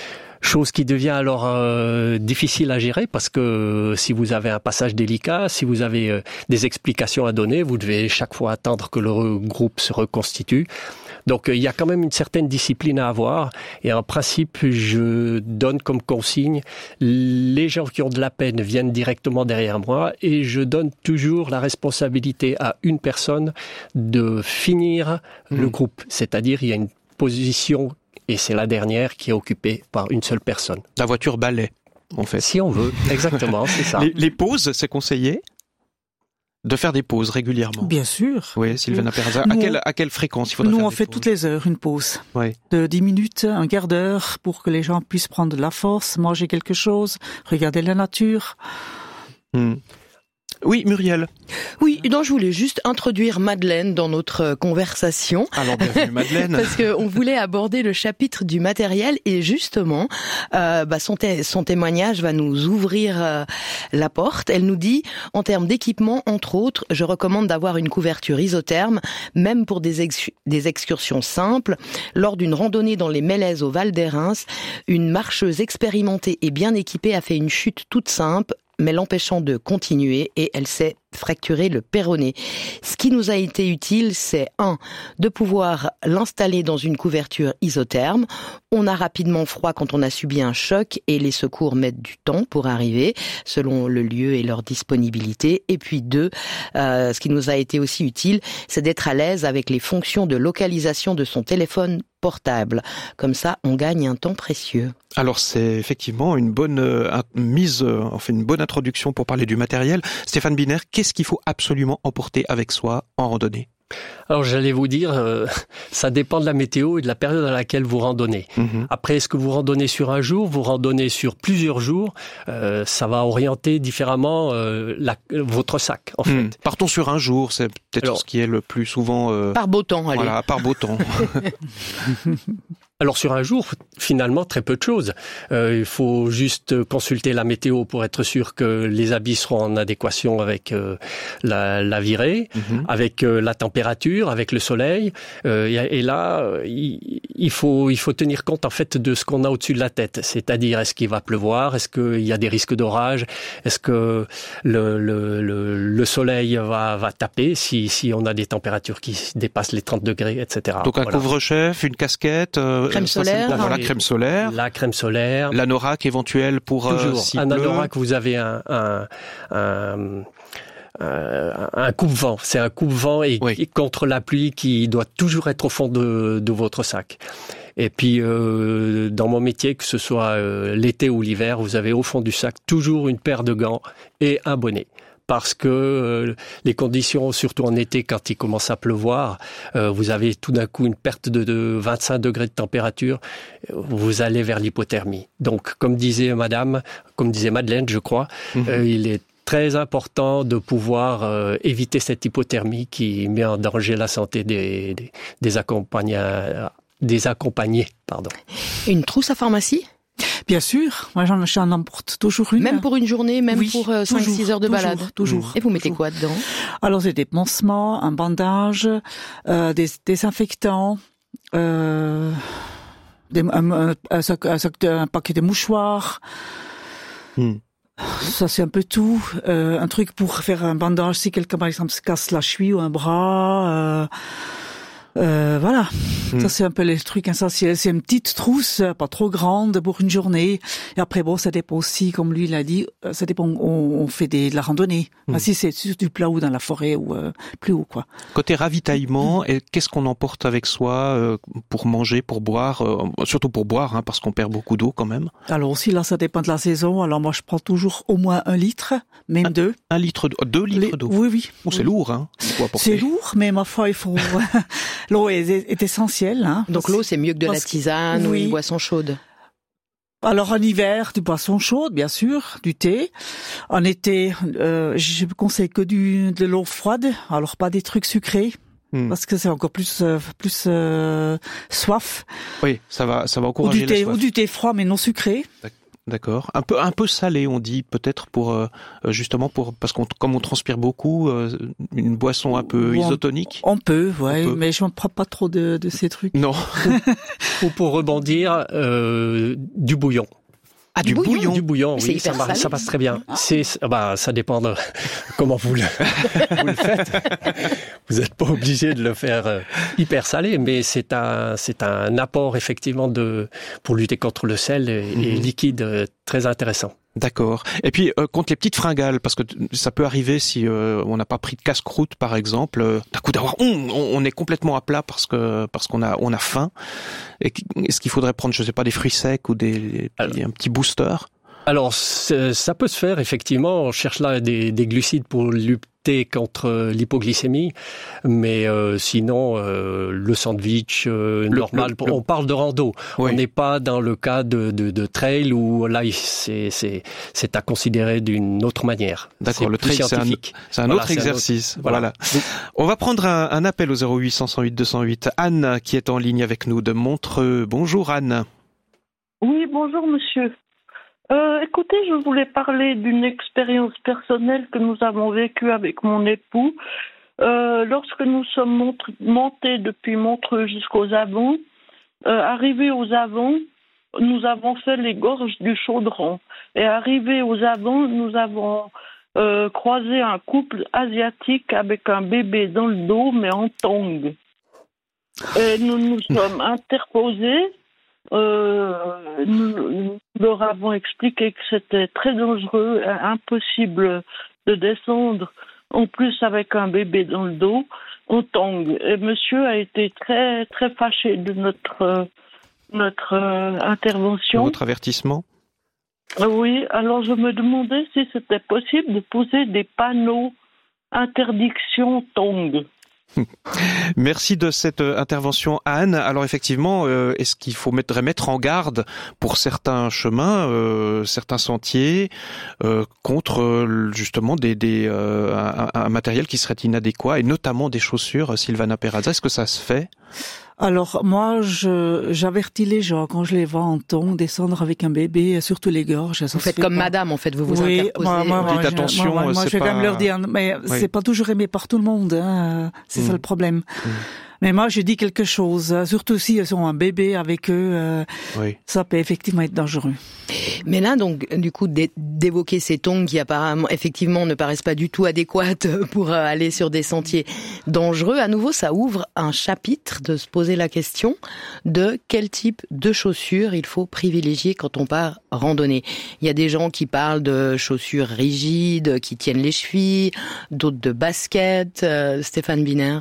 Chose qui devient alors euh, difficile à gérer parce que euh, si vous avez un passage délicat, si vous avez euh, des explications à donner, vous devez chaque fois attendre que le groupe se reconstitue. Donc, il y a quand même une certaine discipline à avoir. Et en principe, je donne comme consigne, les gens qui ont de la peine viennent directement derrière moi et je donne toujours la responsabilité à une personne de finir mmh. le groupe. C'est-à-dire, il y a une position, et c'est la dernière, qui est occupée par une seule personne. La voiture balai, en fait. Si on veut, exactement, c'est ça. Les, les pauses, c'est conseillé ? De faire des pauses régulièrement. Bien sûr. Oui, Sylvain Perza. À quelle, à quelle fréquence il faudra Nous, faire on des fait pauses toutes les heures une pause. Oui. De dix minutes, un quart d'heure, pour que les gens puissent prendre de la force, manger quelque chose, regarder la nature. Hmm. Oui, Muriel. Oui, donc je voulais juste introduire Madeleine dans notre conversation. Alors, bienvenue Madeleine. Parce qu'on voulait aborder le chapitre du matériel et justement, euh, bah son, té- son témoignage va nous ouvrir euh, la porte. Elle nous dit, en termes d'équipement, entre autres, je recommande d'avoir une couverture isotherme, même pour des, ex- des excursions simples. Lors d'une randonnée dans les Mélèzes au Val d'Erins, une marcheuse expérimentée et bien équipée a fait une chute toute simple, mais l'empêchant de continuer et elle s'est fracturé le péroné. Ce qui nous a été utile, c'est un, de pouvoir l'installer dans une couverture isotherme. On a rapidement froid quand on a subi un choc et les secours mettent du temps pour arriver, selon le lieu et leur disponibilité. Et puis deux, euh, ce qui nous a été aussi utile, c'est d'être à l'aise avec les fonctions de localisation de son téléphone portable. Comme ça, on gagne un temps précieux. Alors c'est effectivement une bonne euh, mise, euh, enfin une bonne introduction pour parler du matériel. Stéphane Biner, qu'est-ce qu'il faut absolument emporter avec soi en randonnée ? Alors j'allais vous dire, euh, ça dépend de la météo et de la période à laquelle vous randonnez. Mmh. Après, est-ce que vous randonnez sur un jour, vous randonnez sur plusieurs jours, euh, ça va orienter différemment euh, la, votre sac, en mmh. fait. Partons sur un jour, c'est peut-être Alors, ce qui est le plus souvent... Euh, par beau temps, allez. Voilà, par beau temps. Alors sur un jour, finalement, très peu de choses. Euh, il faut juste consulter la météo pour être sûr que les habits seront en adéquation avec euh, la, la virée, mmh. avec euh, la température, avec le soleil. Euh, et, et là, il, il faut il faut tenir compte en fait de ce qu'on a au-dessus de la tête. C'est-à-dire, est-ce qu'il va pleuvoir, est-ce qu'il y a des risques d'orage, est-ce que le le le, le soleil va va taper si si on a des températures qui dépassent les trente degrés, et cetera. Donc un voilà. couvre-chef, une casquette. Euh, Crème solaire. La, voilà, crème solaire. La crème solaire. L'anorak éventuel pour... Toujours. Euh, si un bleu. anorak, vous avez un... un, un Euh, un coupe-vent, c'est un coupe-vent et, oui. et contre la pluie qui doit toujours être au fond de, de votre sac. Et puis, euh, dans mon métier, que ce soit euh, l'été ou l'hiver, vous avez au fond du sac toujours une paire de gants et un bonnet. Parce que euh, les conditions, surtout en été, quand il commence à pleuvoir, euh, vous avez tout d'un coup une perte de, de vingt-cinq degrés de température, vous allez vers l'hypothermie. Donc, comme disait Madame, comme disait Madeleine, je crois, mmh. euh, il est très important de pouvoir euh, éviter cette hypothermie qui met en danger la santé des, des, des, accompagna, des accompagnés. Pardon. Une trousse à pharmacie ? Bien sûr, moi j'en, j'en emporte toujours une. Même pour une journée, même oui, pour euh, cinq six heures de toujours, balade. Toujours. Et vous mettez toujours. quoi dedans ? Alors c'est des pansements, un bandage, euh, des désinfectants, euh, des, un, un, un, sac, un, sac de, un paquet de mouchoirs. Hmm. Ça c'est un peu tout. Euh, un truc pour faire un bandage si quelqu'un par exemple se casse la cheville ou un bras. Euh, Euh, voilà, mmh. ça c'est un peu les trucs essentiels. C'est une petite trousse, pas trop grande pour une journée. Et après bon, ça dépend aussi, comme lui l'a dit, ça dépend. On, on fait des, de la randonnée. Mmh. Enfin, si c'est sur du plat ou dans la forêt ou euh, plus haut quoi. Côté ravitaillement, mmh. qu'est-ce qu'on emporte avec soi euh, pour manger, pour boire, euh, surtout pour boire, hein, parce qu'on perd beaucoup d'eau quand même. Alors aussi là, ça dépend de la saison. Alors moi, je prends toujours au moins un litre, même un, deux. Un litre, d'eau, deux litres Les, d'eau. Oui, oui. Oh, c'est oui. lourd, hein. C'est lourd, mais ma foi, il faut. L'eau est, est essentielle. Hein, Donc l'eau, c'est mieux que de la tisane oui. ou une boisson chaude. Alors en hiver, du boisson chaude, bien sûr, du thé. En été, euh, je conseille que du de l'eau froide. Alors pas des trucs sucrés. Hmm. Parce que c'est encore plus euh, plus euh, soif. Oui, ça va ça va encourager ou du thé, la soif. Ou du thé froid mais non sucré. D'accord. Un peu, un peu salé, on dit peut-être pour euh, justement pour parce qu'on comme on transpire beaucoup, euh, une boisson un peu on, isotonique. On peut, ouais, on peut. Mais je ne prends pas trop de, de ces trucs. Non. Ou pour rebondir, euh, du bouillon. Ah, du, du bouillon. bouillon, du bouillon, oui, ça, salé. ça passe très bien. Ah. C'est, bah, ça dépend de comment vous le, vous le faites. Vous n'êtes pas obligé de le faire euh, hyper salé, mais c'est un, c'est un apport effectivement de pour lutter contre le sel et, mmh. et liquide euh, très intéressant. D'accord. Et puis euh, contre les petites fringales, parce que ça peut arriver si euh, on n'a pas pris de casse-croûte par exemple, euh, d'un coup d'avoir, on, on est complètement à plat parce que parce qu'on a on a faim. Et est-ce qu'il faudrait prendre, je sais pas, des fruits secs ou des, des un petit booster? Alors ça peut se faire effectivement. On cherche là des, des glucides pour lutter contre l'hypoglycémie, mais euh, sinon euh, le sandwich euh, le, normal. Le, le... On parle de rando. Oui. On n'est pas dans le cas de, de, de trail où là c'est c'est c'est à considérer d'une autre manière. D'accord. C'est le trail c'est un, c'est un voilà, autre c'est exercice. Un autre... Voilà. voilà. On va prendre un, un appel au zéro huit cent, cent huit, deux cent huit. Anne qui est en ligne avec nous de Montreux. Bonjour Anne. Oui, bonjour monsieur. Euh, écoutez, je voulais parler d'une expérience personnelle que nous avons vécue avec mon époux. Euh, lorsque nous sommes mont- montés depuis Montreux jusqu'aux Avants, euh, arrivés aux Avants, nous avons fait les gorges du Chaudron. Et arrivés aux Avants, nous avons euh, croisé un couple asiatique avec un bébé dans le dos, mais en tongs. Et nous nous sommes interposés. Euh, nous, nous leur avons expliqué que c'était très dangereux, impossible de descendre, en plus avec un bébé dans le dos, en tongs. Et monsieur a été très très fâché de notre notre euh, intervention. Votre avertissement? Oui, alors je me demandais si c'était possible de poser des panneaux interdiction tongs. Merci de cette intervention, Anne. Alors effectivement, euh, est-ce qu'il faut mettre, mettre en garde pour certains chemins, euh, certains sentiers, euh, contre justement des, des, euh, un, un matériel qui serait inadéquat, et notamment des chaussures, Silvana Peraza? Est-ce que ça se fait? Alors moi, je j'avertis les gens quand je les vois en tongs descendre avec un bébé, surtout les gorges. Vous faites comme pas. Madame, en fait, vous vous oui, interposez. Moi, moi, vous dites moi, attention, moi, moi, moi je vais pas... quand même leur dire, mais oui. C'est pas toujours aimé par tout le monde. Hein. C'est mmh. ça le problème. Mmh. Mais moi, je dis quelque chose, surtout si elles ont un bébé avec eux, euh, oui. ça peut effectivement être dangereux. Mais là, donc, du coup, d'évoquer ces tongs qui apparemment, effectivement, ne paraissent pas du tout adéquates pour aller sur des sentiers dangereux, à nouveau, ça ouvre un chapitre de se poser la question de quel type de chaussures il faut privilégier quand on part randonner. Il y a des gens qui parlent de chaussures rigides, qui tiennent les chevilles, d'autres de baskets. Euh, Stéphane Biner.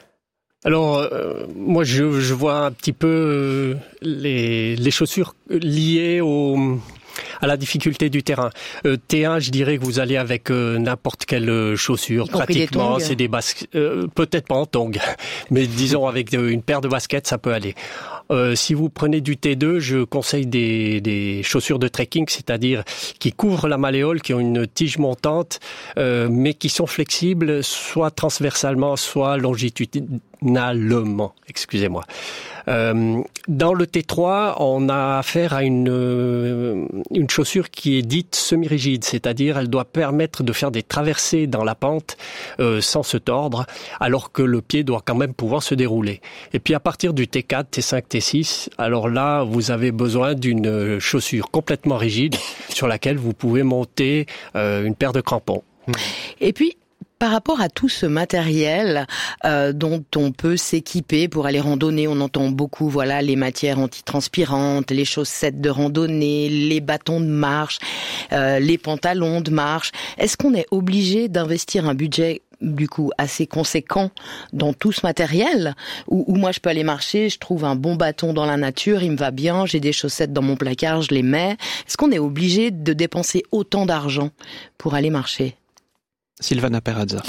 Alors, euh, moi, je, je vois un petit peu euh, les, les chaussures liées au, à la difficulté du terrain. Euh, T un, je dirais que vous allez avec euh, n'importe quelle chaussure, pratiquement. C'est des baskets, euh, peut-être pas en tongs, mais disons avec une paire de baskets, ça peut aller. Euh, si vous prenez du T deux, je conseille des, des chaussures de trekking, c'est-à-dire qui couvrent la malléole, qui ont une tige montante, euh, mais qui sont flexibles, soit transversalement, soit longitudinalement. Excusez-moi. Euh, dans le T trois, on a affaire à une, euh, une chaussure qui est dite semi-rigide, c'est-à-dire elle doit permettre de faire des traversées dans la pente euh, sans se tordre, alors que le pied doit quand même pouvoir se dérouler. Et puis à partir du T quatre, T cinq, T six, alors là, vous avez besoin d'une chaussure complètement rigide sur laquelle vous pouvez monter euh, une paire de crampons. Et puis, par rapport à tout ce matériel euh, dont on peut s'équiper pour aller randonner, on entend beaucoup, voilà, les matières antitranspirantes, les chaussettes de randonnée, les bâtons de marche, euh, les pantalons de marche. Est-ce qu'on est obligé d'investir un budget du coup assez conséquent dans tout ce matériel où, où moi je peux aller marcher, je trouve un bon bâton dans la nature, il me va bien, j'ai des chaussettes dans mon placard, je les mets. Est-ce qu'on est obligé de dépenser autant d'argent pour aller marcher? Silvana Peraza.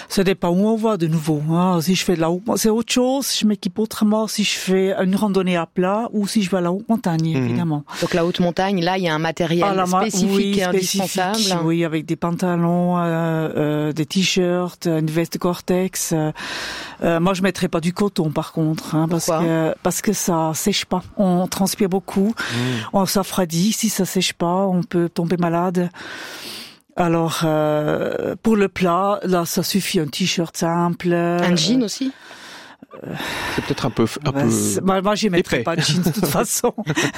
Ça dépend où on va de nouveau. Hein. Si je fais de la haute, c'est autre chose. Je m'équipe autrement si je fais une randonnée à plat ou si je vais à la haute montagne, mmh. évidemment. Donc la haute montagne, là, il y a un matériel ah, spécifique oui, et indispensable. Spécifique, oui, avec des pantalons, euh, euh, des t-shirts, une veste Gore-Tex. Euh, euh, moi, je mettrais pas du coton, par contre, hein, parce Pourquoi que parce que ça sèche pas. On transpire beaucoup, mmh. on s'affradit. Si ça sèche pas, on peut tomber malade. Alors, euh, pour le plat, là, ça suffit un t-shirt simple. Un jean aussi euh, C'est peut-être un peu... Un bah, peu moi, moi, j'y mettrais pas de jean de toute façon.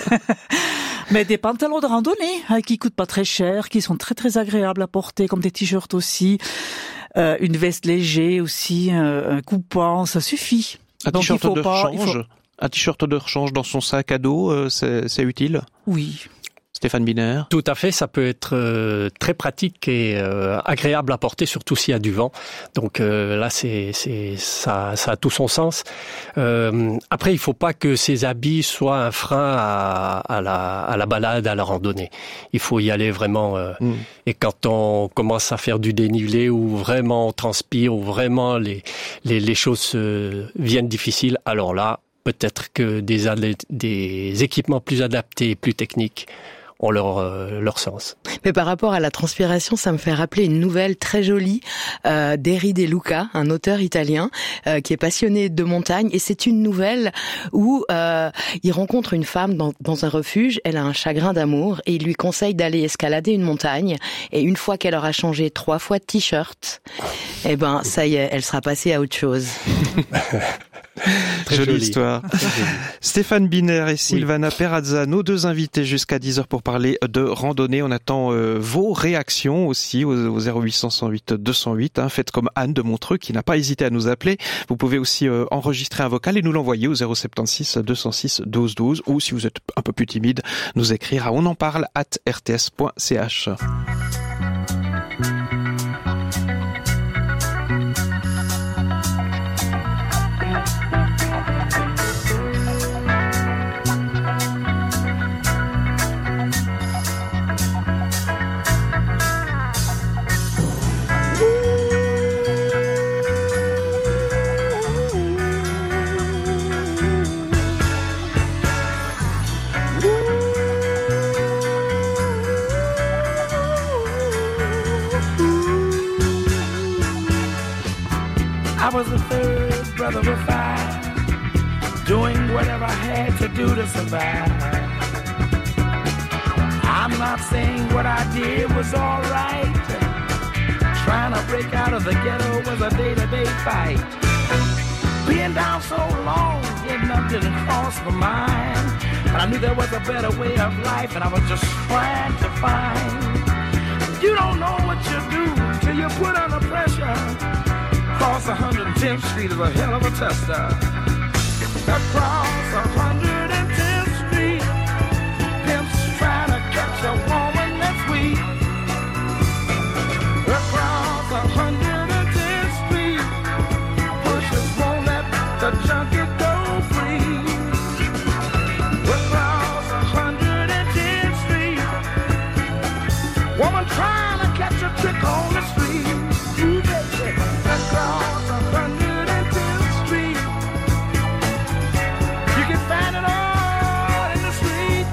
Mais des pantalons de randonnée, hein, qui coûtent pas très cher, qui sont très très agréables à porter, comme des t-shirts aussi. Euh, une veste légère aussi, euh, un coupant, ça suffit. Un Donc, t-shirt il faut de pas, rechange, il faut... un t-shirt de rechange dans son sac à dos, euh, c'est, c'est utile? Oui. Stéphane Biner. Tout à fait, ça peut être euh, très pratique et euh, agréable à porter, surtout s'il y a du vent. Donc euh, là, c'est, c'est ça, ça a tout son sens. Euh, après, il faut pas que ces habits soient un frein à, à la, à la balade, à la randonnée. Il faut y aller vraiment. Euh, mm. Et quand on commence à faire du dénivelé, où vraiment on transpire, où vraiment les les, les choses euh, viennent difficiles, alors là, peut-être que des des équipements plus adaptés et plus techniques ont leur, euh, leur sens. Mais par rapport à la transpiration, ça me fait rappeler une nouvelle très jolie euh, d'Eri De Luca, un auteur italien euh, qui est passionné de montagne. Et c'est une nouvelle où euh, il rencontre une femme dans, dans un refuge. Elle a un chagrin d'amour et il lui conseille d'aller escalader une montagne. Et une fois qu'elle aura changé trois fois de t-shirt, eh ben ça y est, elle sera passée à autre chose. Très jolie, jolie histoire. Stéphane Biner et Silvana oui. Perazza, nos deux invités jusqu'à dix heures pour parler de randonnée. On attend euh, vos réactions aussi au, au zéro huit cent, cent huit, deux cent huit. Hein. Faites comme Anne de Montreux qui n'a pas hésité à nous appeler. Vous pouvez aussi euh, enregistrer un vocal et nous l'envoyer au zéro sept six, deux cent six, douze douze ou si vous êtes un peu plus timide, nous écrire à onenparle arobase r t s point c h. I was the third brother of five, doing whatever I had to do to survive. I'm not saying what I did was alright. Trying to break out of the ghetto was a day-to-day fight. Being down so long, getting up didn't cross my mind. But I knew there was a better way of life, and I was just trying to find. You don't know what you do till you put under pressure. Across one hundred tenth Street is a hell of a tester. Across one hundred tenth Street, pimps trying to catch a woman that's weak. Across one hundred tenth Street, pushers won't let the junkie go free. Across one hundred tenth Street, woman trying to catch a trick on the street. You bet you. Across one hundred tenth Street, you can find it all in the street.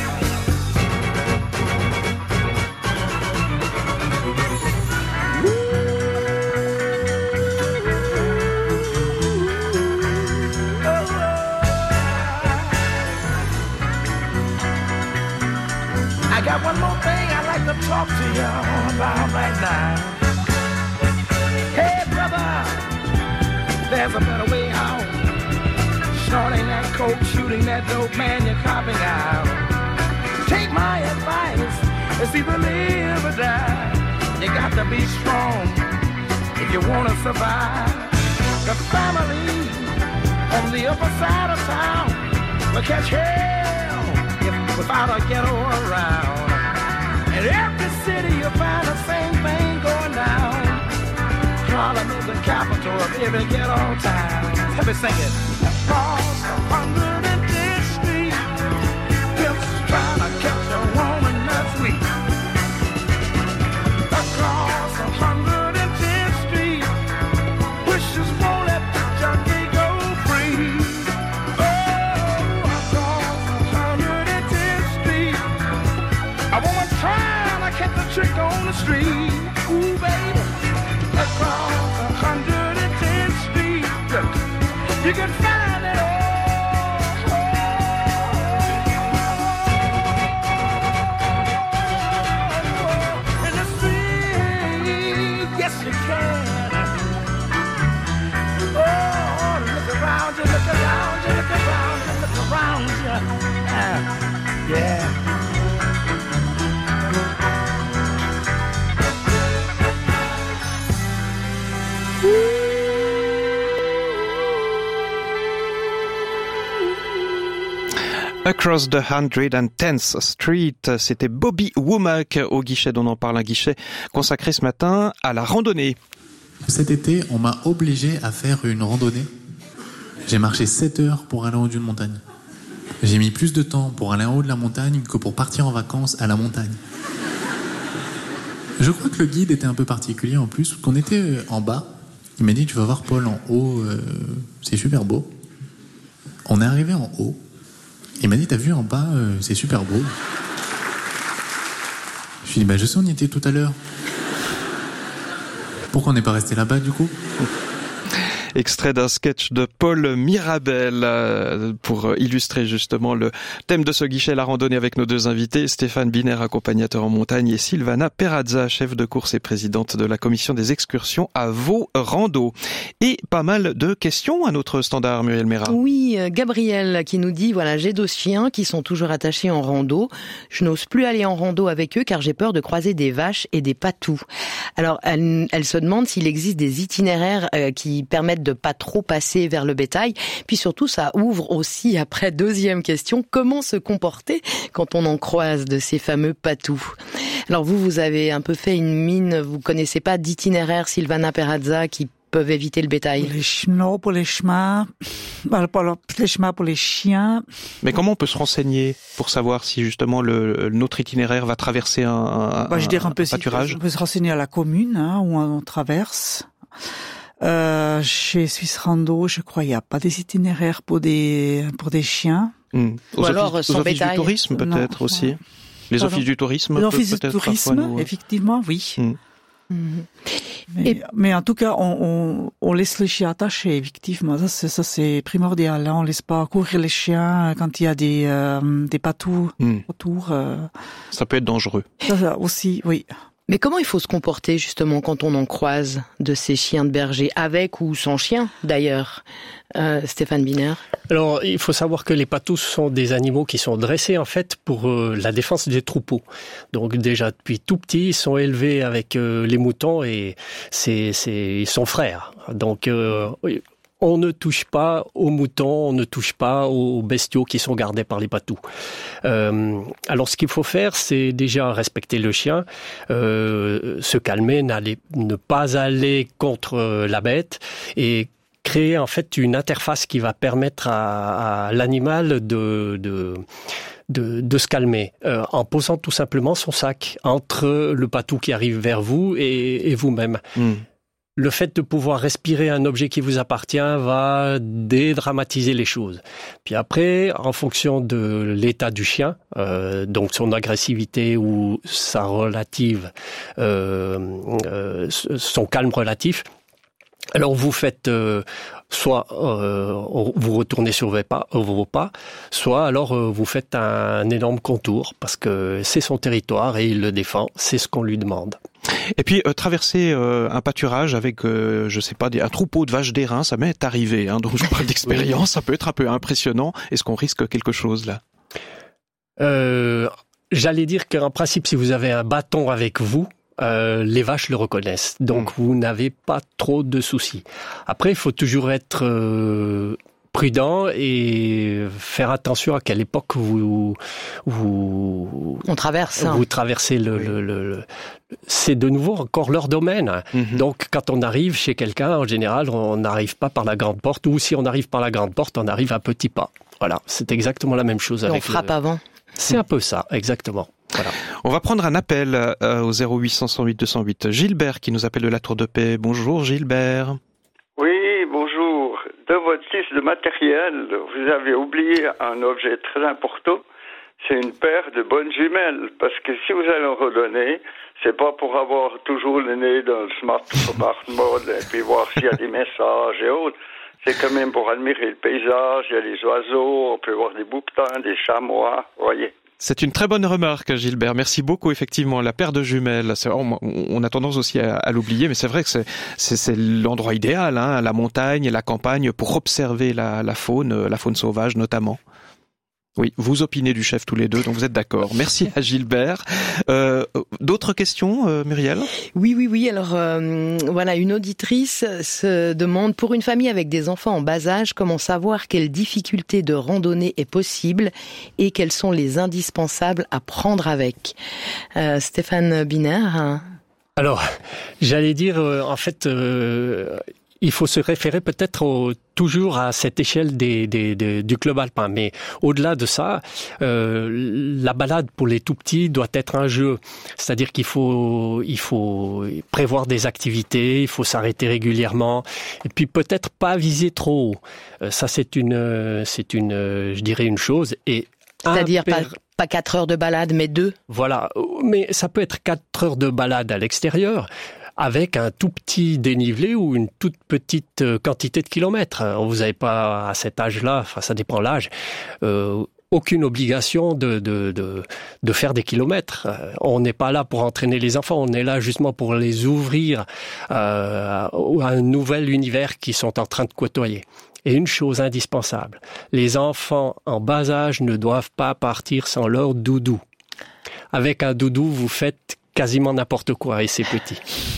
I got one more thing I'd like to talk to you about right now. Hey brother, there's a better way out. Snorting that coke, shooting that dope, man, you're copping out. Take my advice, it's either live or die. You got to be strong if you want to survive. The family on the upper side of town will catch hell if without a ghetto around. In every city you'll find the same thing going down. Harlem is the capital of every ghetto town. Let me sing it. Across one hundred tenth Street, pimps trying to catch a woman that's weak. Across one hundred tenth Street, kept a trick on the street. Ooh, baby, across one hundred tenth Street. You can find it all. In the street, yes you can. Oh, look around you, look around you, look around you, look around you. Uh, yeah. Across the one hundred tenth Street, c'était Bobby Womack au guichet dont on en parle, un guichet consacré ce matin à la randonnée. Cet été, on m'a obligé à faire une randonnée. J'ai marché sept heures pour aller en haut d'une montagne. J'ai mis plus de temps pour aller en haut de la montagne que pour partir en vacances à la montagne. Je crois que le guide était un peu particulier en plus, qu'on était en bas. Il m'a dit, tu vas voir Paul en haut, euh, c'est super beau. On est arrivé en haut. Il m'a dit, t'as vu en bas, euh, c'est super beau. Je lui ai dit, bah je sais, on y était tout à l'heure. Pourquoi on n'est pas resté là-bas du coup ? Extrait d'un sketch de Paul Mirabel pour illustrer justement le thème de ce guichet, la randonnée, avec nos deux invités, Stéphane Biner, accompagnateur en montagne, et Sylvana Perazza, chef de course et présidente de la commission des excursions à Vaux Rando. Et pas mal de questions à notre standard, Muriel Méra. Oui, Gabriel qui nous dit, voilà, j'ai deux chiens qui sont toujours attachés en rando. Je n'ose plus aller en rando avec eux car j'ai peur de croiser des vaches et des patous. Alors, elle, elle se demande s'il existe des itinéraires euh, qui permettent de pas trop passer vers le bétail. Puis surtout, ça ouvre aussi, après, deuxième question, comment se comporter quand on en croise de ces fameux patous? Alors vous, vous avez un peu fait une mine, vous connaissez pas d'itinéraire, Sylvana Perazza, qui peuvent éviter le bétail? Pour les chemins, pour les chemins, pour les chemins pour les chiens. Mais comment on peut se renseigner pour savoir si justement le, notre itinéraire va traverser un, un, bah, je dirais un, peu un pâturage? Si, on peut se renseigner à la commune, hein, où on traverse. Euh, chez Suisse Rando, je crois, il n'y a pas des itinéraires pour des pour des chiens. Mmh. Aux Ou alors offices, son aux offices bétail. du tourisme peut-être non, aussi. Non. Les Pardon. offices du tourisme. Les offices peut-être du tourisme, nous... effectivement, oui. Mmh. Mmh. Mais, Et... mais en tout cas, on, on, on laisse les chiens attachés, effectivement. Ça, c'est, ça, c'est primordial. Hein. On laisse pas courir les chiens quand il y a des, euh, des patous mmh. autour. Euh... Ça peut être dangereux. Ça, ça aussi, oui. Mais comment il faut se comporter justement quand on en croise de ces chiens de berger, avec ou sans chien d'ailleurs, euh, Stéphane Biner? Alors, il faut savoir que les patous sont des animaux qui sont dressés en fait pour euh, la défense des troupeaux. Donc déjà depuis tout petit, ils sont élevés avec euh, les moutons et c'est, c'est, ils sont frères. Donc euh, on ne touche pas aux moutons, on ne touche pas aux bestiaux qui sont gardés par les patous. Euh, alors ce qu'il faut faire, c'est déjà respecter le chien, euh, se calmer, n'aller, ne pas aller contre la bête et créer en fait une interface qui va permettre à, à l'animal de... de De, de se calmer, euh, en posant tout simplement son sac entre le patou qui arrive vers vous et, et vous-même. Mmh. Le fait de pouvoir respirer un objet qui vous appartient va dédramatiser les choses. Puis après, en fonction de l'état du chien, euh, donc son agressivité ou sa relative, euh, euh, son calme relatif, alors vous faites euh, soit euh, vous retournez sur vos pas, vos pas, soit alors euh, vous faites un énorme contour parce que c'est son territoire et il le défend, c'est ce qu'on lui demande. Et puis euh, traverser euh, un pâturage avec, euh, je sais pas, des, un troupeau de vaches d'airain, ça m'est arrivé. Hein, donc je parle d'expérience, ça peut être un peu impressionnant. Est-ce qu'on risque quelque chose là? euh, J'allais dire qu'en principe, si vous avez un bâton avec vous, Euh, les vaches le reconnaissent, donc mmh. vous n'avez pas trop de soucis. Après, il faut toujours être euh, prudent et faire attention à quelle époque vous vous on traverse. Vous traversez le, oui. le, le, le c'est de nouveau encore leur domaine. Mmh. Donc, quand on arrive chez quelqu'un, en général, on n'arrive pas par la grande porte, ou si on arrive par la grande porte, on arrive à petits pas. Voilà, c'est exactement la même chose. Et avec on frappe le... avant. C'est un peu ça, exactement. Voilà. On va prendre un appel euh, au zéro huit cent, cent huit, deux cent huit. Gilbert qui nous appelle de la Tour de Paix. Bonjour Gilbert. Oui, bonjour. Dans votre liste de matériel, vous avez oublié un objet très important, c'est une paire de bonnes jumelles. Parce que si vous allez en randonnée, c'est pas pour avoir toujours le nez dans le smartphone et puis voir s'il y a des messages et autres. C'est quand même pour admirer le paysage, il y a les oiseaux, on peut voir des bouquetins, des chamois, voyez. C'est une très bonne remarque, Gilbert. Merci beaucoup. Effectivement, la paire de jumelles, c'est, on, on a tendance aussi à, à l'oublier, mais c'est vrai que c'est, c'est, c'est l'endroit idéal, hein, la montagne et la campagne, pour observer la, la faune, la faune sauvage notamment. Oui, vous opinez du chef tous les deux, donc vous êtes d'accord. Merci à Gilbert. Euh, d'autres questions, euh, Muriel ? Oui, oui, oui. Alors, euh, voilà, une auditrice se demande, pour une famille avec des enfants en bas âge, comment savoir quelles difficultés de randonnée est possible et quels sont les indispensables à prendre avec. Euh, Stéphane Biner. Hein. Alors, j'allais dire, euh, en fait... Euh, il faut se référer peut-être au, toujours à cette échelle des, des, des, du club alpin. Mais au-delà de ça, euh, la balade pour les tout petits doit être un jeu. C'est-à-dire qu'il faut, il faut prévoir des activités, il faut s'arrêter régulièrement, et puis peut-être pas viser trop haut. Euh, ça, c'est une, c'est une, je dirais une chose. Et c'est-à-dire pas, pas quatre heures de balade, mais deux. Voilà. Mais ça peut être quatre heures de balade à l'extérieur, avec un tout petit dénivelé ou une toute petite quantité de kilomètres. Vous n'avez pas, à cet âge-là, enfin ça dépend de l'âge, euh, aucune obligation de, de, de, de faire des kilomètres. On n'est pas là pour entraîner les enfants, on est là justement pour les ouvrir euh, à un nouvel univers qu'ils sont en train de côtoyer. Et une chose indispensable, les enfants en bas âge ne doivent pas partir sans leur doudou. Avec un doudou, vous faites quasiment n'importe quoi, et c'est petit.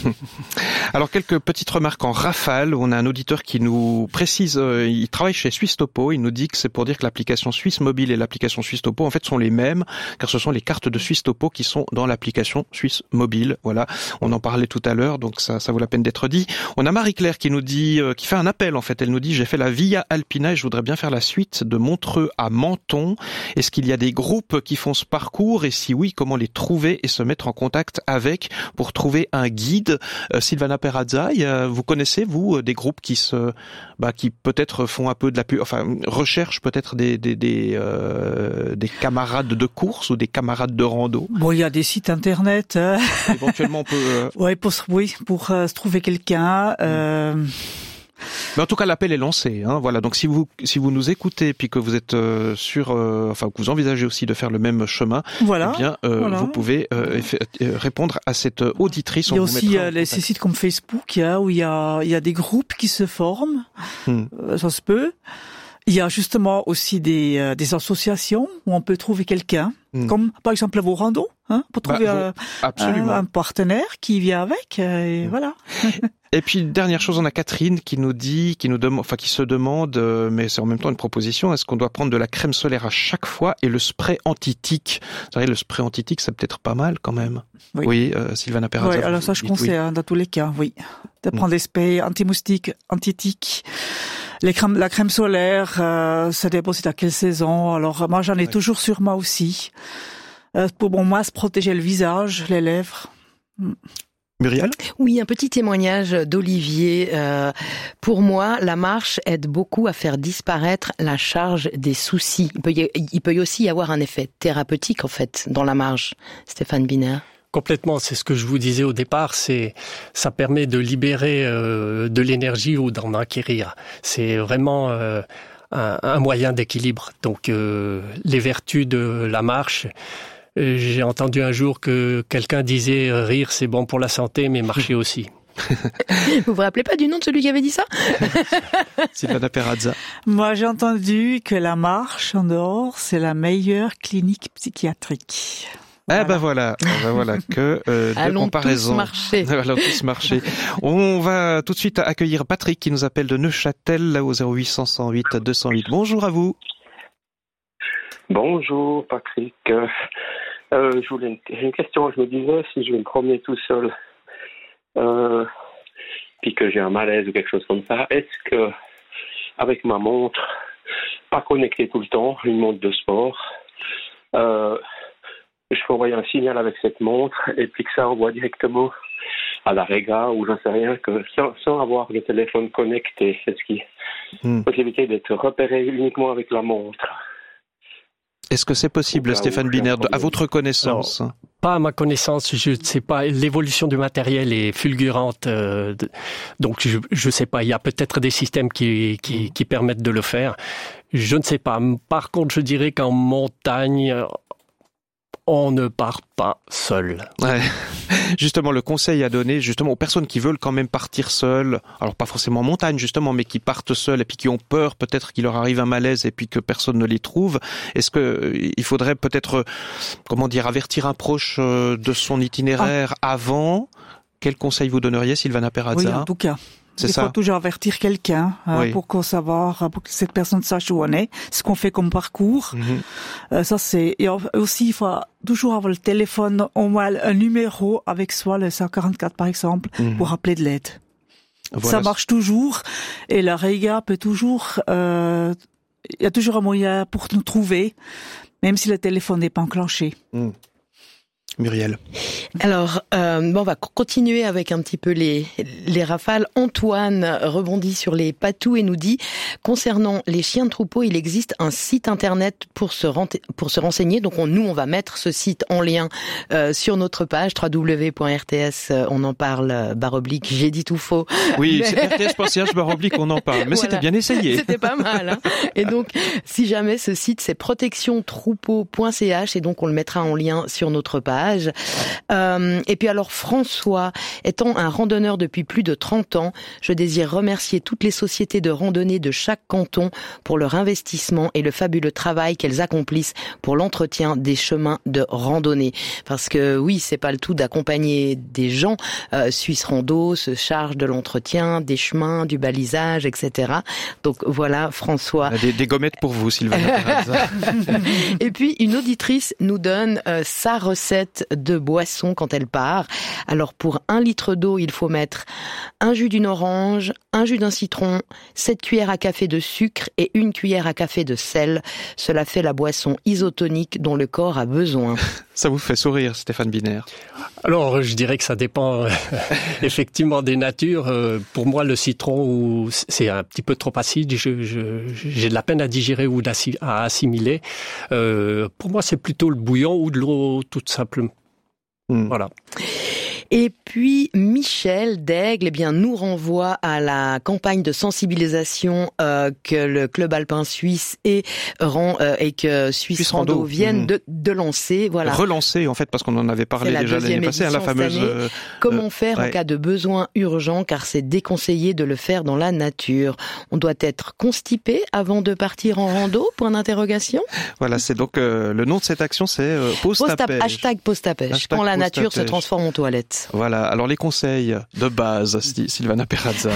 Alors, quelques petites remarques en rafale. On a un auditeur qui nous précise, euh, il travaille chez Suisse Topo, il nous dit que c'est pour dire que l'application Suisse Mobile et l'application Suisse Topo, en fait, sont les mêmes, car ce sont les cartes de Suisse Topo qui sont dans l'application Suisse Mobile. Voilà, on en parlait tout à l'heure, donc ça, ça vaut la peine d'être dit. On a Marie-Claire qui nous dit, euh, qui fait un appel, en fait. Elle nous dit, j'ai fait la Via Alpina et je voudrais bien faire la suite de Montreux à Menton. Est-ce qu'il y a des groupes qui font ce parcours, et si oui, comment les trouver et se mettre en contact avec pour trouver un guide? euh, Sylvana Perazza, euh, vous connaissez vous des groupes qui se, bah, qui peut-être font un peu de la, enfin recherchent peut-être des des des, euh, des camarades de course ou des camarades de rando? Bon, il y a des sites internet. Euh... Éventuellement, on peut. Euh... Ouais, pour oui, pour euh, se trouver quelqu'un. Euh... Mais en tout cas, l'appel est lancé. Hein, voilà. Donc, si vous si vous nous écoutez, puis que vous êtes euh, sur, euh, enfin, que vous envisagez aussi de faire le même chemin, voilà, eh bien, euh, voilà. vous pouvez euh, répondre à cette auditrice. Il y a aussi euh, les sites comme Facebook, hein, où il y a il y a des groupes qui se forment. Hmm. Euh, ça se peut. Il y a justement aussi des euh, des associations où on peut trouver quelqu'un, mmh. comme par exemple vos randos, hein, pour trouver bah, un, un, un partenaire qui vient avec, euh, et mmh. voilà. Et puis dernière chose, on a Catherine qui nous dit, qui nous demande, enfin qui se demande, euh, mais c'est en même temps une proposition, est-ce qu'on doit prendre de la crème solaire à chaque fois et le spray anti-tic? Vous savez, le spray anti-tic, c'est peut-être pas mal quand même. Oui, oui euh, Sylvana Perazza. Oui, alors ça je conseille oui. hein, dans tous les cas, oui, de prendre mmh. des sprays anti-moustiques, anti-tic. Les crèmes, la crème solaire, euh, ça dépend c'est à quelle saison. Alors moi j'en ai ouais. toujours sur moi aussi. Euh, pour bon moi se protéger le visage, les lèvres. Muriel ? Oui, un petit témoignage d'Olivier. Euh, pour moi, la marche aide beaucoup à faire disparaître la charge des soucis. Il peut y, il peut y aussi y avoir un effet thérapeutique en fait dans la marche. Stéphane Biner. Complètement, c'est ce que je vous disais au départ, c'est ça permet de libérer euh, de l'énergie ou d'en acquérir. C'est vraiment euh, un, un moyen d'équilibre. Donc euh, les vertus de la marche, euh, j'ai entendu un jour que quelqu'un disait euh, rire c'est bon pour la santé, mais marcher aussi. Vous vous rappelez pas du nom de celui qui avait dit ça? Sylvana Perazza. Moi j'ai entendu que la marche en dehors c'est la meilleure clinique psychiatrique. Voilà. Ah ben voilà, ben voilà que euh, de Allons comparaison. Tous marcher. Allons tous marcher. On va tout de suite accueillir Patrick qui nous appelle de Neuchâtel au zéro huit cent, cent huit, deux cent huit. Bonjour à vous. Bonjour Patrick. Euh, je voulais une, j'ai une question. Je me disais si je vais me promener tout seul, euh, puis que j'ai un malaise ou quelque chose comme ça, est-ce que avec ma montre, pas connectée tout le temps, une montre de sport. Euh, je peux envoyer un signal avec cette montre et puis que ça envoie directement à la Réga ou j'en sais rien, que sans, sans avoir le téléphone connecté. C'est ce qui est hmm. possibilité d'être repéré uniquement avec la montre. Est-ce que c'est possible, Stéphane Biner, à votre connaissance? Alors, pas à ma connaissance, je ne sais pas. L'évolution du matériel est fulgurante, euh, donc je ne sais pas. Il y a peut-être des systèmes qui, qui, qui permettent de le faire. Je ne sais pas. Par contre, je dirais qu'en montagne, on ne part pas seul. Ouais. Justement, le conseil à donner justement aux personnes qui veulent quand même partir seules, alors pas forcément en montagne justement, mais qui partent seules et puis qui ont peur peut-être qu'il leur arrive un malaise et puis que personne ne les trouve. Est-ce que il faudrait peut-être, comment dire, avertir un proche de son itinéraire ah. avant? Quel conseil vous donneriez, Sylvana Perazza? Oui, en tout cas. C'est Il ça. faut toujours avertir quelqu'un hein, oui. pour qu'on savoir, pour que cette personne sache où on est, ce qu'on fait comme parcours. Mm-hmm. Euh, ça c'est. Et aussi, il faut toujours avoir le téléphone, au moins un numéro avec soi, le cent quarante-quatre par exemple, mm-hmm. pour appeler de l'aide. Voilà. Ça marche toujours. Et la Reiga peut toujours. Euh, il y a toujours un moyen pour nous trouver, même si le téléphone n'est pas enclenché. Mm. Muriel. Alors, euh, bon, on va continuer avec un petit peu les, les rafales. Antoine rebondit sur les patous et nous dit, concernant les chiens de troupeau, il existe un site internet pour se, rente, pour se renseigner. Donc, on, nous, on va mettre ce site en lien euh, sur notre page, w w w point r t s, on en parle, barre oblique, j'ai dit tout faux. Oui, mais... c'est r t s point c h, barre oblique, on en parle. Mais voilà. C'était bien essayé. C'était pas mal. Hein. Et donc, si jamais ce site, c'est protection troupeau point c h, et donc on le mettra en lien sur notre page. Euh, et puis alors François, étant un randonneur depuis plus de trente ans, je désire remercier toutes les sociétés de randonnée de chaque canton pour leur investissement et le fabuleux travail qu'elles accomplissent pour l'entretien des chemins de randonnée. Parce que oui, c'est pas le tout d'accompagner des gens. Euh, Suisse Rando se charge de l'entretien, des chemins, du balisage, et cetera. Donc voilà, François. Des, des gommettes pour vous, Sylvana Perazza. Et puis une auditrice nous donne euh, sa recette de boisson quand elle part. Alors pour un litre d'eau, il faut mettre un jus d'une orange, un jus d'un citron, sept cuillères à café de sucre et une cuillère à café de sel. Cela fait la boisson isotonique dont le corps a besoin. Ça vous fait sourire, Stéphane Biner? Alors, je dirais que ça dépend euh, effectivement des natures. Euh, pour moi, le citron, c'est un petit peu trop acide. Je, je, j'ai de la peine à digérer ou à assimiler. Euh, pour moi, c'est plutôt le bouillon ou de l'eau toute simplement. Mmh. Voilà. Et puis Michel d'Aigle, eh bien, nous renvoie à la campagne de sensibilisation euh, que le club alpin suisse et rend euh, et que Suisse, Suisse Rando, Rando viennent mmh. de, de lancer. Voilà. Relancer en fait parce qu'on en avait parlé déjà l'année passée, hein, la fameuse. Euh, Comment faire euh, ouais. en cas de besoin urgent, car c'est déconseillé de le faire dans la nature. On doit être constipé avant de partir en rando. Point d'interrogation. Voilà, c'est donc euh, le nom de cette action, c'est euh, post à pêche. Hashtag post à pêche. Quand la nature se transforme en toilette. Voilà, alors les conseils de base, Sylvana Perazza.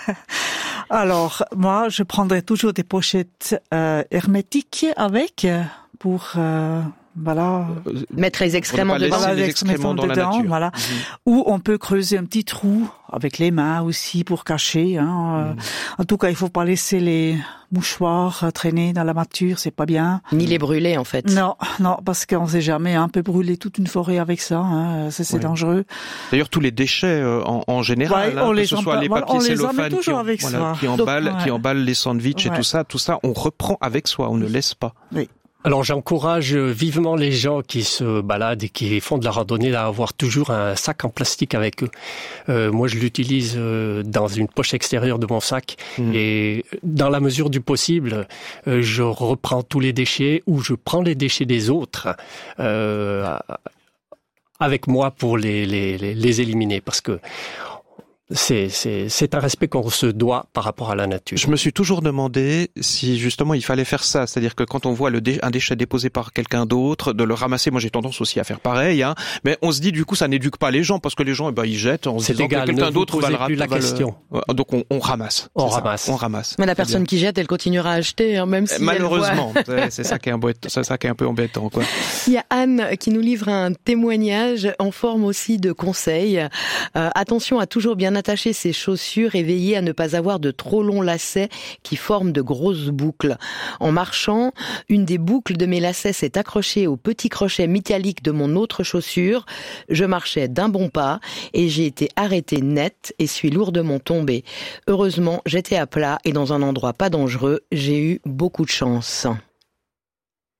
Alors, moi, je prendrais toujours des pochettes euh, hermétiques avec pour... Euh... Voilà. Mettre les excréments dedans, voilà, les excréments dans dedans, la nature. Voilà. Mmh. Ou on peut creuser un petit trou avec les mains aussi pour cacher. Hein. Mmh. En tout cas, il faut pas laisser les mouchoirs traîner dans la nature, c'est pas bien. Ni les brûler en fait. Non, non, parce qu'on sait jamais. Hein, on peut brûler toute une forêt avec ça. Hein. Ça, c'est ouais. dangereux. D'ailleurs, tous les déchets euh, en, en général, ouais, hein, que ce soit les papiers cellophane qui, avec voilà, soi. qui emballent, Donc, ouais. qui emballent les sandwichs ouais. et tout ça, tout ça, on reprend avec soi, on ne laisse pas. Oui. Alors j'encourage vivement les gens qui se baladent et qui font de la randonnée à avoir toujours un sac en plastique avec eux. Euh, moi je l'utilise euh, dans une poche extérieure de mon sac mmh. et dans la mesure du possible, euh, je reprends tous les déchets ou je prends les déchets des autres euh, avec moi pour les, les, les éliminer parce que C'est, c'est, c'est un respect qu'on se doit par rapport à la nature. Je me suis toujours demandé si justement il fallait faire ça, c'est-à-dire que quand on voit le dé- un déchet déposé par quelqu'un d'autre, de le ramasser. Moi j'ai tendance aussi à faire pareil, hein. Mais on se dit du coup ça n'éduque pas les gens parce que les gens eh ben ils jettent en se disant égal, que quelqu'un d'autre va le ramasser. La question. Le... Donc on, on ramasse. On ramasse. Ça, on ramasse. Mais la personne qui jette, elle continuera à acheter, hein, même si malheureusement. Elle voit... c'est ça qui est un c'est ça qui est un peu embêtant, quoi. Il y a Anne qui nous livre un témoignage en forme aussi de conseil. Euh, attention à toujours bien attacher ses chaussures et veiller à ne pas avoir de trop longs lacets qui forment de grosses boucles. En marchant, une des boucles de mes lacets s'est accrochée au petit crochet métallique de mon autre chaussure. Je marchais d'un bon pas et j'ai été arrêtée net et suis lourdement tombée. Heureusement, j'étais à plat et dans un endroit pas dangereux. J'ai eu beaucoup de chance.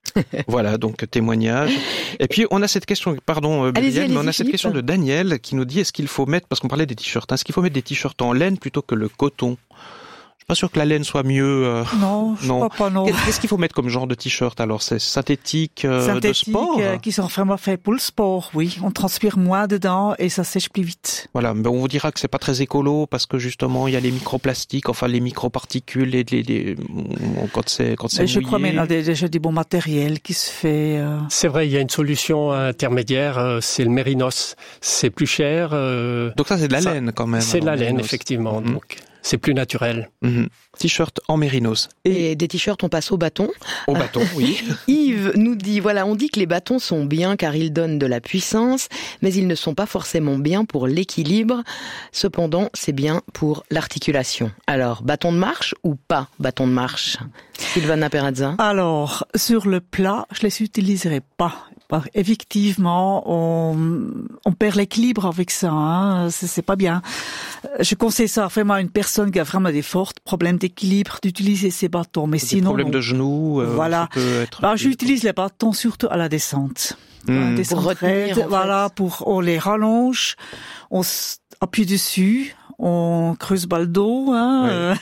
Voilà, donc témoignage. Et puis on a cette question, pardon, Muriel, mais on a cette question de Daniel qui nous dit est-ce qu'il faut mettre, parce qu'on parlait des t-shirts, hein, est-ce qu'il faut mettre des t-shirts en laine plutôt que le coton ? Je suis pas sûr que la laine soit mieux. Euh... Non, je non. crois pas, non. Qu'est-ce qu'il faut mettre comme genre de t-shirt alors ? C'est synthétique, euh, synthétique de sport euh, qui sont vraiment faits pour le sport, oui. On transpire moins dedans et ça sèche plus vite. Voilà, mais on vous dira que c'est pas très écolo parce que justement il y a les microplastiques, enfin les microparticules et les, les... quand c'est quand c'est et je mouillé. crois qu'il y a déjà du bon matériel qui se fait. Euh... C'est vrai, il y a une solution intermédiaire, euh, c'est le mérinos. C'est plus cher. Euh... Donc ça c'est de la ça, laine quand même. C'est de la laine mérinos. effectivement. Mm-hmm. Donc. C'est plus naturel. Mmh. T-shirt en mérinos. Et... et des t-shirts, on passe au bâton. Au bâton, oui. Yves nous dit, voilà, on dit que les bâtons sont bien car ils donnent de la puissance, mais ils ne sont pas forcément bien pour l'équilibre. Cependant, c'est bien pour l'articulation. Alors, bâton de marche ou pas bâton de marche ? Silvana Perazza. Alors, sur le plat, je les utiliserai pas. Effectivement, on, on perd l'équilibre avec ça, hein. c'est, c'est pas bien. Je conseille ça vraiment à une personne qui a vraiment des forts problèmes d'équilibre d'utiliser ces bâtons. Mais des sinon, problèmes de genoux. Euh, voilà. Ça peut être... bah, j'utilise les bâtons surtout à la descente. Mmh. Descente pour retenir, raide, en voilà, fait. pour on les rallonge, on appuie dessus, on creuse bas le dos, hein. Oui. Euh,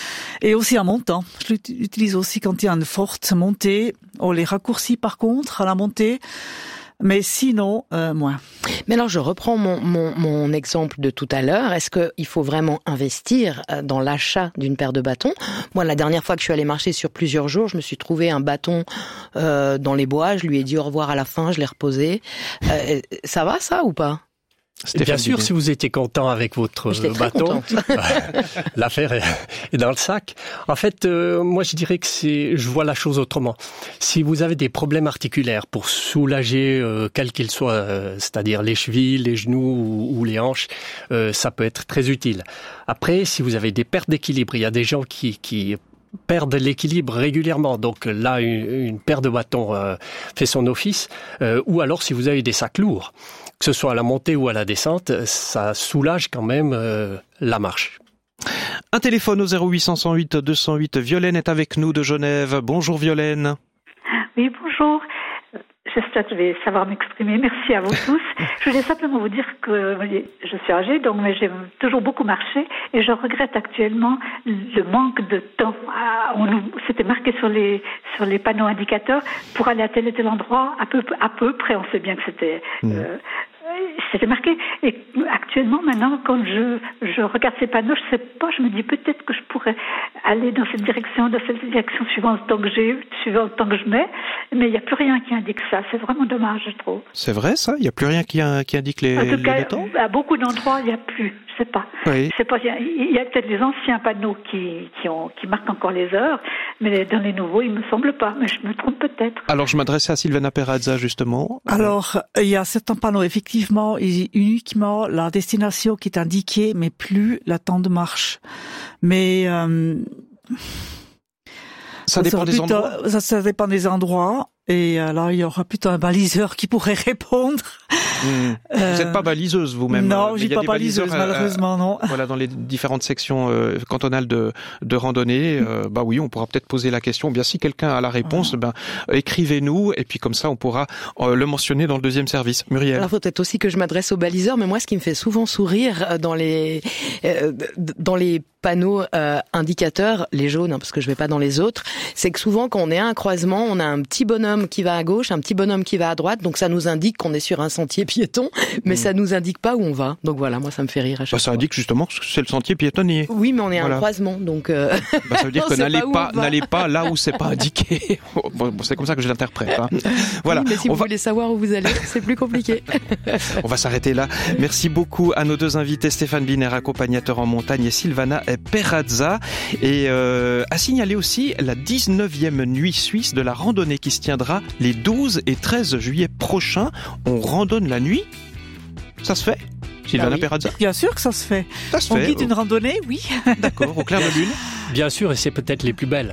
et aussi en montant. Je l'utilise aussi quand il y a une forte montée. On les raccourcit par contre à la montée. Mais sinon, euh, moins. Mais alors, je reprends mon, mon, mon exemple de tout à l'heure. Est-ce qu'il faut vraiment investir dans l'achat d'une paire de bâtons ? Moi, la dernière fois que je suis allée marcher sur plusieurs jours, je me suis trouvé un bâton euh, dans les bois. Je lui ai dit au revoir à la fin, je l'ai reposé. Euh, ça va, ça, ou pas ? Stéphane Bien sûr, Binet. Si vous étiez content avec votre bâton, l'affaire est dans le sac. En fait, euh, moi, je dirais que c'est, je vois la chose autrement. Si vous avez des problèmes articulaires pour soulager, euh, quels qu'ils soient, euh, c'est-à-dire les chevilles, les genoux ou, ou les hanches, euh, ça peut être très utile. Après, si vous avez des pertes d'équilibre, il y a des gens qui, qui perdent l'équilibre régulièrement. Donc là, une, une paire de bâtons euh, fait son office. Euh, ou alors, si vous avez des sacs lourds, que ce soit à la montée ou à la descente, ça soulage quand même euh, la marche. Un téléphone au zéro huit cent cent huit deux cent huit. Violaine est avec nous de Genève. Bonjour Violaine. Oui, bonjour. J'espère que je vais savoir m'exprimer. Merci à vous tous. Je voulais simplement vous dire que je suis âgée, donc j'ai toujours beaucoup marché et je regrette actuellement le manque de temps. On, c'était marqué sur les sur les panneaux indicateurs pour aller à tel et tel endroit, à peu à peu près. On sait bien que c'était mmh. euh, c'était marqué. Et actuellement, maintenant, quand je je regarde ces panneaux, je sais pas, je me dis peut-être que je pourrais aller dans cette direction, dans cette direction suivant le temps que j'ai, suivant le temps que je mets, mais il n'y a plus rien qui indique ça. C'est vraiment dommage, je trouve. C'est vrai, ça? Il n'y a plus rien qui, qui indique les, en tout cas, les temps? À beaucoup d'endroits, il n'y a plus. Je sais pas. Oui. Je sais pas. Il y a, a peut-être les anciens panneaux qui qui ont qui marquent encore les heures, mais dans les nouveaux, il me semble pas. Mais je me trompe peut-être. Alors, je m'adressais à Silvana Perazza justement. Alors, il y a certains panneaux effectivement, il y a uniquement la destination qui est indiquée, mais plus la temps de marche. Mais euh, ça, ça dépend des plutôt, endroits. Ça, ça dépend des endroits. Et euh, là, il y aura plutôt un baliseur qui pourrait répondre. Mmh. Euh, vous n'êtes pas baliseuse vous-même? Non, je suis pas baliseuse, malheureusement, non. Voilà, dans les différentes sections euh, cantonales de, de randonnée, euh, bah oui, on pourra peut-être poser la question. Bien, si quelqu'un a la réponse, voilà. ben écrivez-nous et puis comme ça, on pourra euh, le mentionner dans le deuxième service. Muriel. Alors, faut peut-être aussi que je m'adresse aux baliseurs, mais moi, ce qui me fait souvent sourire dans les euh, dans les panneaux euh, indicateurs, les jaunes, hein, parce que je vais pas dans les autres, c'est que souvent, quand on est à un croisement, on a un petit bonhomme qui va à gauche, un petit bonhomme qui va à droite, donc ça nous indique qu'on est sur un sentier piéton, mais mmh. ça nous indique pas où on va. Donc voilà, moi ça me fait rire à chaque bah, ça fois. indique justement que c'est le sentier piétonnier. Oui, mais on est voilà. à un croisement, donc. Euh... Bah, ça veut dire que n'allez pas, n'allez pas là où c'est pas indiqué. Bon, c'est comme ça que je l'interprète. Hein. Voilà. Oui, mais si on vous va... voulez savoir où vous allez, c'est plus compliqué. On va s'arrêter là. Merci beaucoup à nos deux invités, Stéphane Biner, accompagnateur en montagne, et Silvana Perazza. Et euh, à signaler aussi la dix-neuvième nuit suisse de la randonnée qui se tiendra les douze et treize juillet prochains. On randonne la nuit. Ça se fait, Silvana ah oui. Perazza? Bien sûr que ça se fait. Ça se On fait. guide une randonnée, oui. D'accord, au clair de lune. Bien sûr, et c'est peut-être les plus belles. D'accord.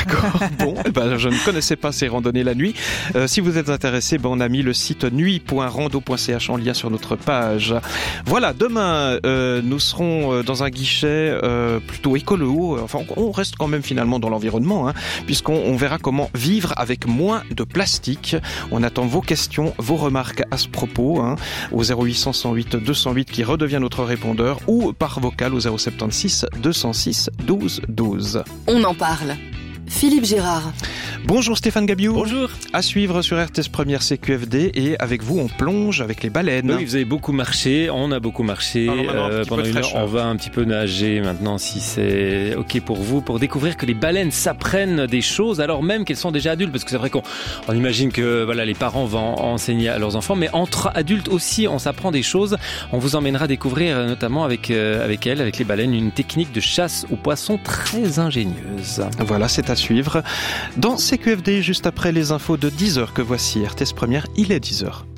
D'accord. Bon, eh ben, je ne connaissais pas ces randonnées la nuit. Euh, si vous êtes intéressé, ben, on a mis le site nuit point rando point c h en lien sur notre page. Voilà, demain, euh, nous serons dans un guichet euh, plutôt écolo. Enfin, on reste quand même finalement dans l'environnement, hein, puisqu'on on verra comment vivre avec moins de plastique. On attend vos questions, vos remarques à ce propos, hein, au zéro huit cent, cent huit, deux cent huit qui redevient notre répondeur, ou par vocal au zéro sept six, deux cent six, douze douze. On en parle. Philippe Gérard. Bonjour Stéphane Gabiou. Bonjour. À suivre sur R T S Première C Q F D, et avec vous on plonge avec les baleines. Oui, vous avez beaucoup marché, on a beaucoup marché euh, pendant une heure. On va un petit peu nager maintenant, si c'est ok pour vous, pour découvrir que les baleines s'apprennent des choses alors même qu'elles sont déjà adultes, parce que c'est vrai qu'on on imagine que voilà, les parents vont enseigner à leurs enfants, mais entre adultes aussi on s'apprend des choses. On vous emmènera découvrir notamment avec, euh, avec elles, avec les baleines, une technique de chasse aux poissons très ingénieuse. Voilà, c'est à suivre dans C Q F D juste après les infos de dix heures que voici. R T S Première, il est dix heures.